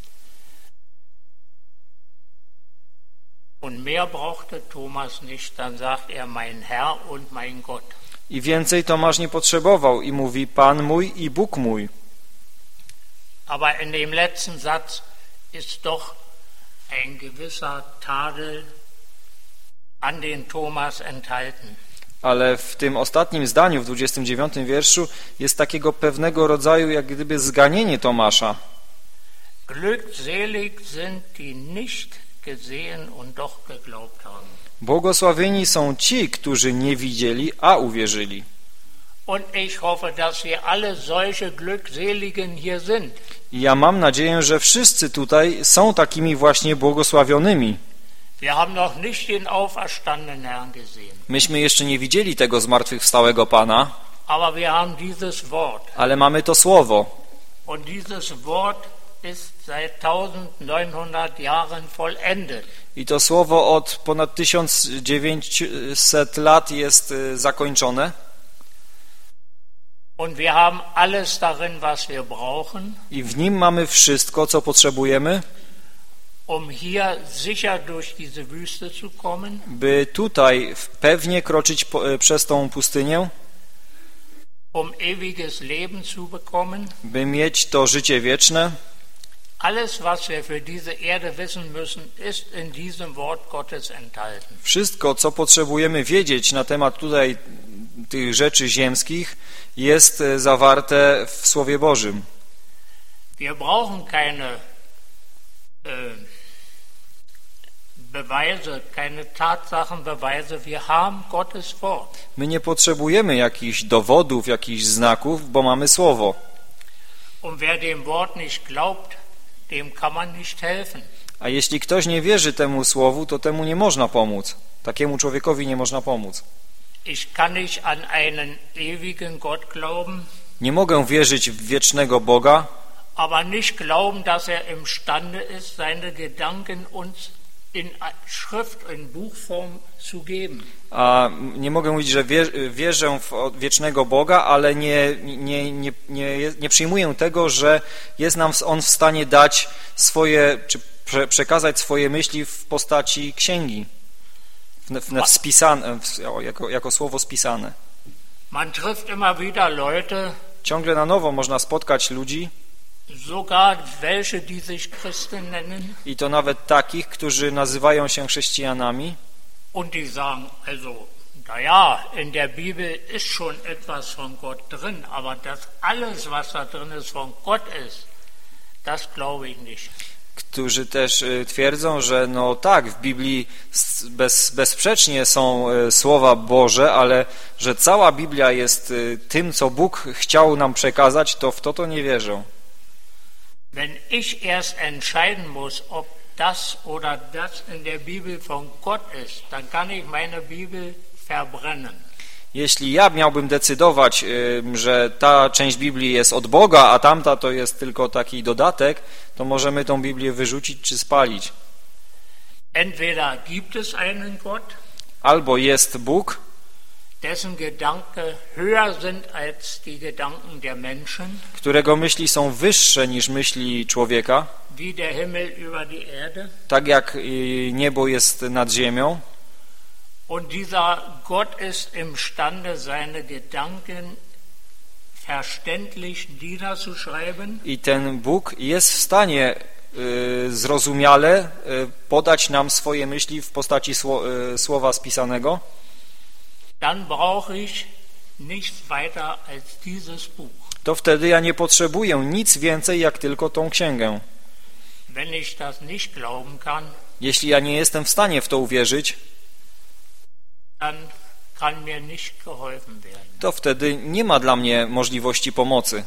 Und mehr brauchte Thomas nicht, dann sagt er, mein Herr und mein Gott. I więcej Tomasz nie potrzebował i mówi, Pan mój i Bóg mój. Aber in dem letzten Satz ist doch ein gewisser Tadel an den Thomas enthalten. Ale w tym ostatnim zdaniu, w dwudziestym dziewiątym wierszu, jest takiego pewnego rodzaju, jak gdyby zganienie Tomasza. Glückselig sind die nicht gesehen und doch geglaubt haben. Błogosławieni są ci, którzy nie widzieli, a uwierzyli. Und ich hoffe, dass wir alle solche Glückseligen hier sind. I ja mam nadzieję, że wszyscy tutaj są takimi właśnie błogosławionymi. Wir haben noch nicht den auferstandenen Herrn gesehen. Myśmy jeszcze nie widzieli tego zmartwychwstałego Pana, aber wir haben dieses Wort. Ale mamy to słowo. Und dieses Wort ist seit neunzehnhundert Jahren vollendet. I to słowo od ponad tysiąc dziewięćset lat jest zakończone. Und wir haben alles darin, was wir brauchen. I w nim mamy wszystko, co potrzebujemy, um hier sicher durch diese Wüste zu kommen. By tutaj pewnie kroczyć po, przez tą pustynię. Um ewiges Leben zu bekommen. By mieć to życie wieczne. Alles, was wir für diese Erde wissen müssen, ist in diesem Wort Gottes enthalten. Wszystko, co potrzebujemy wiedzieć na temat tutaj tych rzeczy ziemskich, jest zawarte w Słowie Bożym. Wir brauchen keine äh, Beweise, keine Tatsachenbeweise. Wir haben Gottes Wort. My nie potrzebujemy jakichś dowodów, jakichś znaków, bo mamy Słowo. Und wer dem Wort nicht glaubt, dem kann man nicht helfen. A jeśli ktoś nie wierzy temu Słowu, to temu nie można pomóc. Takiemu człowiekowi nie można pomóc. Ich kann nicht an einen ewigen Gott glauben. Nie mogę wierzyć w wiecznego Boga, aber nicht glauben, dass er imstande ist, seine Gedanken uns in Schrift, in Buchform zu geben. A nie mogę mówić, że wierzę w wiecznego Boga, ale nie, nie, nie, nie, nie przyjmuję tego, że jest nam On w stanie dać swoje, czy przekazać swoje myśli w postaci księgi, w, w, w spisane, w, jako, jako słowo spisane. Man trifft immer wieder Leute, ciągle na nowo można spotkać ludzi, Sogar welche, die sich Christen nennen. I to nawet takich, którzy nazywają się chrześcijanami. Und die sagen, also, naja, in der Bibel ist schon etwas von Gott drin, aber das alles, was da drin ist, von Gott ist, das glaube ich nicht. Którzy też twierdzą, że no tak, w Biblii bez, bezsprzecznie są słowa Boże, ale że cała Biblia jest tym, co Bóg chciał nam przekazać, to w to to nie wierzą. Wenn ich erst entscheiden muss, ob das oder das in der Bibel von Gott ist, dann kann ich meine Bibel verbrennen. Jeśli ja miałbym decydować, że ta część Biblii jest od Boga, a tamta to jest tylko taki dodatek, to możemy tą Biblię wyrzucić czy spalić. Entweder gibt es einen Gott, albo jest Bóg, dessen Gedanken höher sind als die Gedanken der Menschen, którego myśli są wyższe niż myśli człowieka, wie der Himmel über die Erde. Tak jak niebo jest nad ziemią. Und dieser Gott ist imstande, seine Gedanken verständlich niederzuschreiben. I ten Bóg jest w stanie y, zrozumiale y, podać nam swoje myśli w postaci sło, y, słowa spisanego. Dann brauche ich nichts weiter als dieses Buch. To wtedy ja nie potrzebuję nic więcej jak tylko tą księgę. Wenn ich das nicht glauben kann, jeśli ja nie jestem w stanie w to uwierzyć, dann kann mir nicht geholfen werden. To wtedy nie ma dla mnie możliwości pomocy.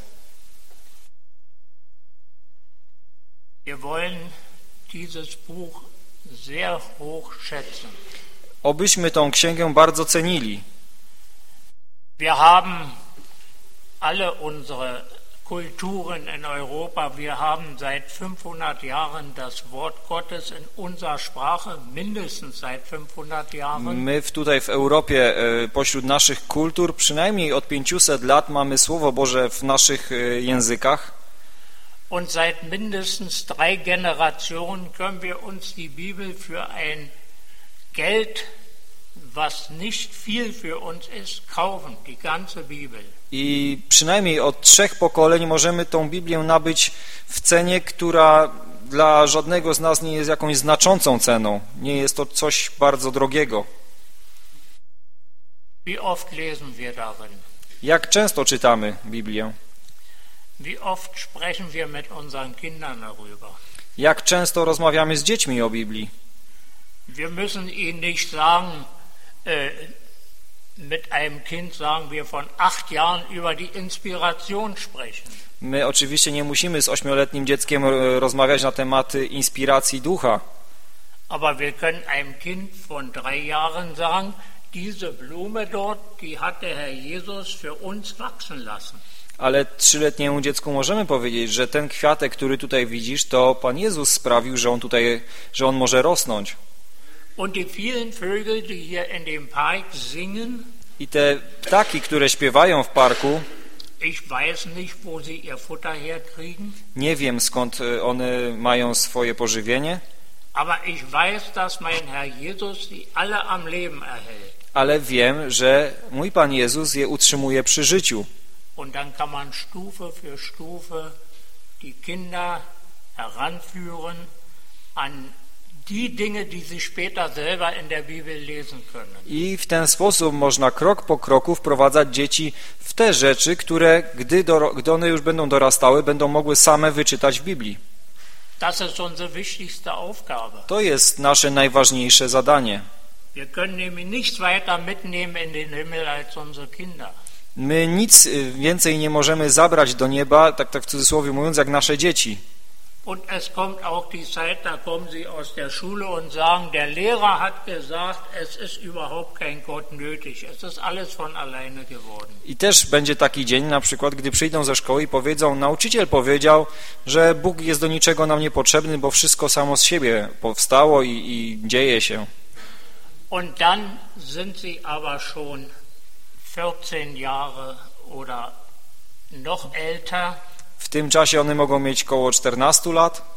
Wir wollen dieses Buch sehr hoch schätzen. Obyśmy tą księgę bardzo cenili. Wir haben alle unsere Kulturen in Europa, wir haben seit fünfhundert Jahren das Wort Gottes in unserer Sprache, mindestens seit fünfhundert Jahren. My w, tutaj w Europie pośród naszych kultur przynajmniej od pięciuset lat mamy Słowo Boże w naszych językach. Und seit mindestens drei Generationen können wir uns die Bibel für ein Geld, was nicht viel für uns ist, kaufen, die ganze Bibel. I przynajmniej od trzech pokoleń możemy tą Biblię nabyć w cenie, która dla żadnego z nas nie jest jakąś znaczącą ceną. Nie jest to coś bardzo drogiego. Wie oft lesen wir darin? Jak często czytamy Biblię? Wie oft sprechen wir mit unseren Kindern darüber? Jak często rozmawiamy z dziećmi o Biblii? Wir müssen ihnen nicht sagen, äh, mit einem Kind sagen wir von acht Jahren über die Inspiration sprechen. My oczywiście nie musimy z ośmioletnim dzieckiem rozmawiać na tematy inspiracji ducha. Aber wir können einem Kind von drei Jahren sagen, diese Blume dort, die hat der Herr Jesus für uns wachsen lassen. Ale trzyletniemu dziecku możemy powiedzieć, że ten kwiatek, który tutaj widzisz, to Pan Jezus sprawił, że on tutaj, że on może rosnąć. Und die vielen Vögel, die hier in dem Park singen, i te ptaki, które śpiewają w parku, ich weiß nicht, wo sie ihr Futter herkriegen. Nie wiem, skąd one mają swoje pożywienie. Aber ich weiß, dass mein Herr Jesus sie alle am Leben erhält. Ale wiem, że mój Pan Jezus je utrzymuje przy życiu. Und dann kann man Stufe für Stufe die Kinder heranführen an die Dinge, die sie später selber in der Bibel lesen können. I w ten sposób można krok po kroku wprowadzać dzieci w te rzeczy, które gdy, do, gdy one już będą dorastały, będą mogły same wyczytać w Biblii. Das ist unsere wichtigste Aufgabe. To jest nasze najważniejsze zadanie. Wir können nämlich nichts weiter mitnehmen in den Himmel als unsere Kinder. My nic więcej nie możemy zabrać do nieba, tak, tak w cudzysłowie mówiąc, jak nasze dzieci. Und es kommt auch die Zeit, da kommen sie aus der Schule und sagen, der Lehrer hat gesagt, es ist überhaupt kein Gott nötig. Es ist alles von alleine geworden. I też będzie taki dzień, na przykład, gdy przyjdą ze szkoły i powiedzą, nauczyciel powiedział, że Bóg jest do niczego nam niepotrzebny, bo wszystko samo z siebie powstało i, i dzieje się. Und dann sind sie aber schon vierzehn Jahre oder noch älter. W tym czasie one mogą mieć koło czternastu lat.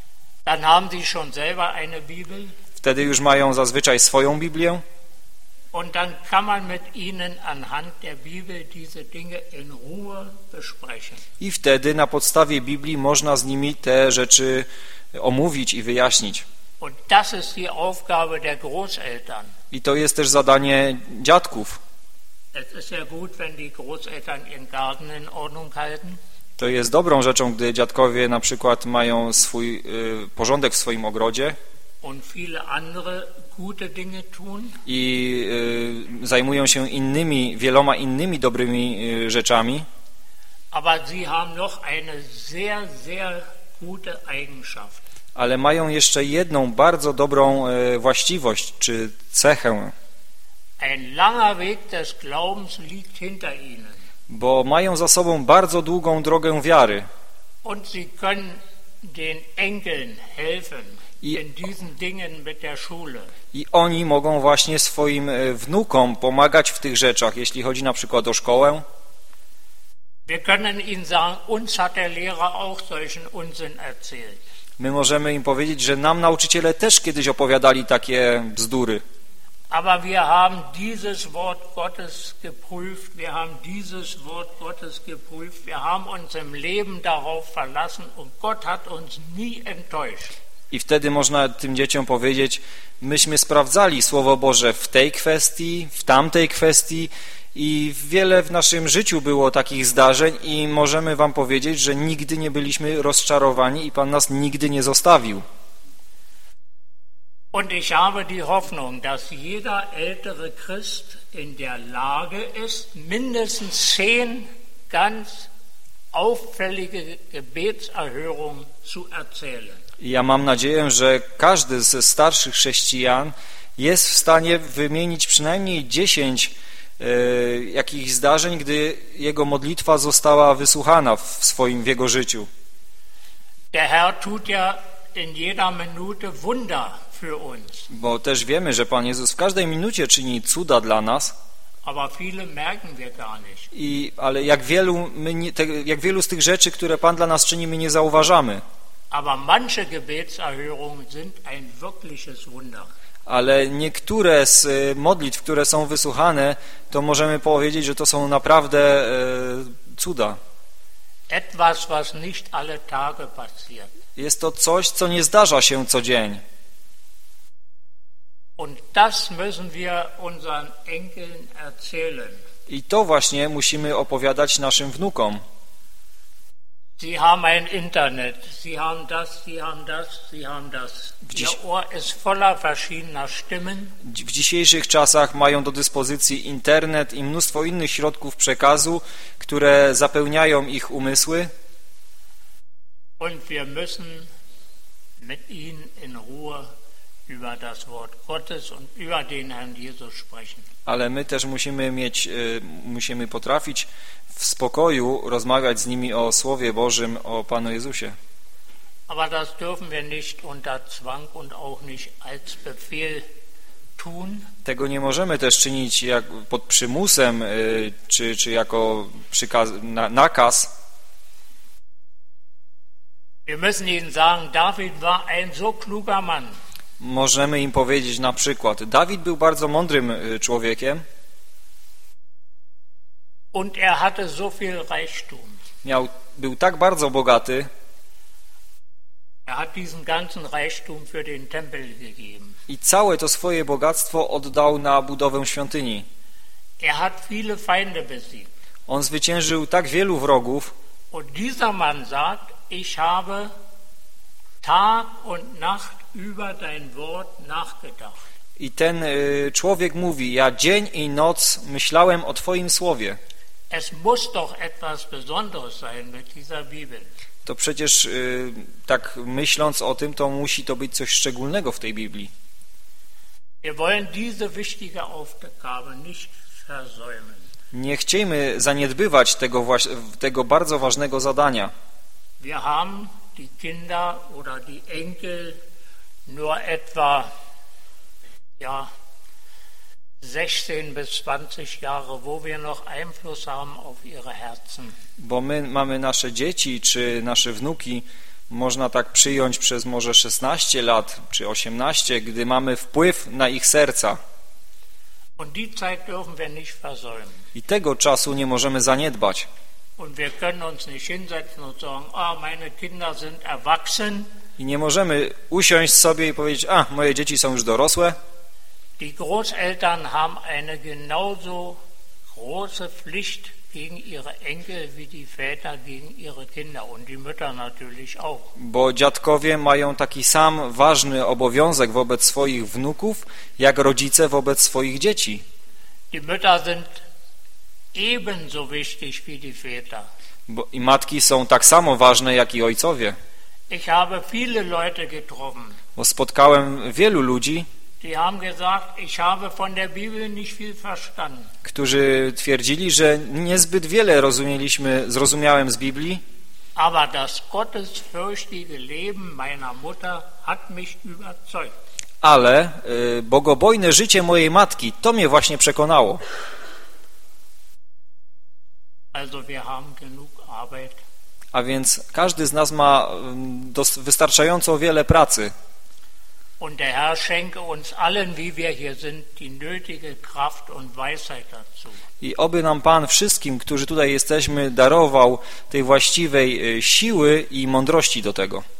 Dann haben sie schon selber eine Bibel. Wtedy już mają zazwyczaj swoją Biblię. Und dann kann man mit ihnen anhand der Bibel diese Dinge in Ruhe besprechen. I wtedy na podstawie Biblii można z nimi te rzeczy omówić i wyjaśnić. Und das ist die Aufgabe der Großeltern. I to jest też zadanie dziadków. Es ist ja gut, wenn die Großeltern ihren Garten in Ordnung halten. To jest dobrą rzeczą, gdy dziadkowie na przykład mają swój y, porządek w swoim ogrodzie Und viele andere gute Dinge tun. i y, zajmują się innymi, wieloma innymi dobrymi y, rzeczami. Aber sie haben noch eine sehr, sehr gute Eigenschaft. Ale mają jeszcze jedną bardzo dobrą y, właściwość czy cechę, Ein langer Weg des Glaubens liegt hinter ihnen. bo mają za sobą bardzo długą drogę wiary. Und sie können den Enkeln helfen I, in diesen Dingen mit der Schule. I oni mogą właśnie swoim y, wnukom pomagać w tych rzeczach, jeśli chodzi na przykład o szkołę. Wir können ihnen sagen, uns hat der Lehrer auch solchen Unsinn erzählt. My możemy im powiedzieć, że nam nauczyciele też kiedyś opowiadali takie bzdury. Aber wir haben dieses Wort Gottes geprüft, wir haben dieses Wort Gottes geprüft, wir haben uns im Leben darauf verlassen und Gott hat uns nie enttäuscht. I wtedy można tym dzieciom powiedzieć, myśmy sprawdzali Słowo Boże w tej kwestii, w tamtej kwestii i wiele w naszym życiu było takich zdarzeń i możemy wam powiedzieć, że nigdy nie byliśmy rozczarowani i Pan nas nigdy nie zostawił. Und ich habe die Hoffnung, dass jeder ältere Christ in der Lage ist, mindestens zehn ganz auffällige Gebetserhörungen zu erzählen. I ja mam nadzieję, że każdy ze starszych chrześcijan jest w stanie wymienić przynajmniej dziesięć e, jakichś zdarzeń, gdy jego modlitwa została wysłuchana w swoim w jego życiu. Der Herr tut ja in jeder Minute Wunder für uns. Bo też wiemy, że Pan Jezus w każdej minucie czyni cuda dla nas. Aber viele merken wir gar nicht. I, ale jak wielu, my nie, te, jak wielu z tych rzeczy, które Pan dla nas czyni, my nie zauważamy. Aber manche Gebetserhörungen sind ein wirkliches Wunder. Ale niektóre z modlitw, które są wysłuchane, to możemy powiedzieć, że to są naprawdę e, cuda. Etwas, was nicht alle Tage passiert. Jest to coś, co nie zdarza się co dzień. Und das müssen wir unseren Enkeln erzählen. I to właśnie musimy opowiadać naszym wnukom. Sie haben ein Internet, Sie haben das, Sie haben das, Sie haben das. Ihr Ohr ist voller verschiedener Stimmen. W dzisiejszych czasach mają do dyspozycji internet i mnóstwo innych środków przekazu, które zapełniają ich umysły. Und wir müssen mit ihnen in Ruhe über das Wort Gottes und über den Herrn Jesus sprechen. Ale my też musimy mieć, musimy potrafić w spokoju rozmawiać z nimi o Słowie Bożym, o Panu Jezusie. Aber das dürfen wir nicht unter Zwang und auch nicht als Befehl tun. Tego nie możemy też czynić jak pod przymusem czy, czy jako przykaz, na, nakaz. Wir müssen ihnen sagen, David war ein so kluger Mann. Możemy im powiedzieć na przykład, Dawid był bardzo mądrym człowiekiem. Und er hatte so viel Reichtum. Miał, był tak bardzo bogaty. Er hat diesen ganzen Reichtum für den Tempel gegeben. I całe to swoje bogactwo oddał na budowę świątyni. Er hat viele Feinde besiegt. On zwyciężył tak wielu wrogów. Und dieser Mann sagt, ich habe Tag und Nacht über dein Wort nachgedacht. I ten y, człowiek mówi, ja dzień i noc myślałem o Twoim słowie. Es muss doch etwas Besonderes sein mit dieser Bibel. To przecież y, tak myśląc o tym, to musi to być coś szczególnego w tej Biblii. Wir wollen diese wichtige Aufgabe nicht versäumen. Nie chciejmy zaniedbywać tego, tego bardzo ważnego zadania. Wir haben die Kinder oder die Enkel nur etwa ja sechzehn bis zwanzig Jahre, wo wir noch Einfluss haben auf ihre Herzen. Bo my mamy nasze dzieci czy nasze wnuki, można tak przyjąć przez może szesnaście lat czy osiemnaście, gdy mamy wpływ na ich serca. Und die Zeit dürfen wir nicht versäumen. I tego czasu nie możemy zaniedbać. Und wir können uns nicht hinsetzen und sagen, ah, meine Kinder sind erwachsen. I nie możemy usiąść sobie i powiedzieć, a, moje dzieci są już dorosłe. Die Großeltern haben eine genauso große Pflicht gegen ihre Enkel wie die Väter gegen ihre Kinder und die Mütter natürlich auch. Bo dziadkowie mają taki sam ważny obowiązek wobec swoich wnuków, jak rodzice wobec swoich dzieci. Die Mütter sind ebenso wichtig wie die Väter. Bo i matki są tak samo ważne, jak i ojcowie. Ich habe viele Leute getroffen. Bo spotkałem wielu ludzi, Die haben gesagt, ich habe von der Bibel nicht viel verstanden. którzy twierdzili, że niezbyt wiele rozumieliśmy, zrozumiałem z Biblii, Aber das gottesfürchtige Leben meiner Mutter hat mich überzeugt. ale y, bogobojne życie mojej matki, to mnie właśnie przekonało. Also wir haben genug Arbeit. A więc każdy z nas ma y, dos- wystarczająco wiele pracy. Und der Herr schenke uns allen, wie wir hier sind, die nötige Kraft und Weisheit dazu. I oby nam Pan wszystkim, którzy tutaj jesteśmy, darował tej właściwej y, siły i mądrości do tego.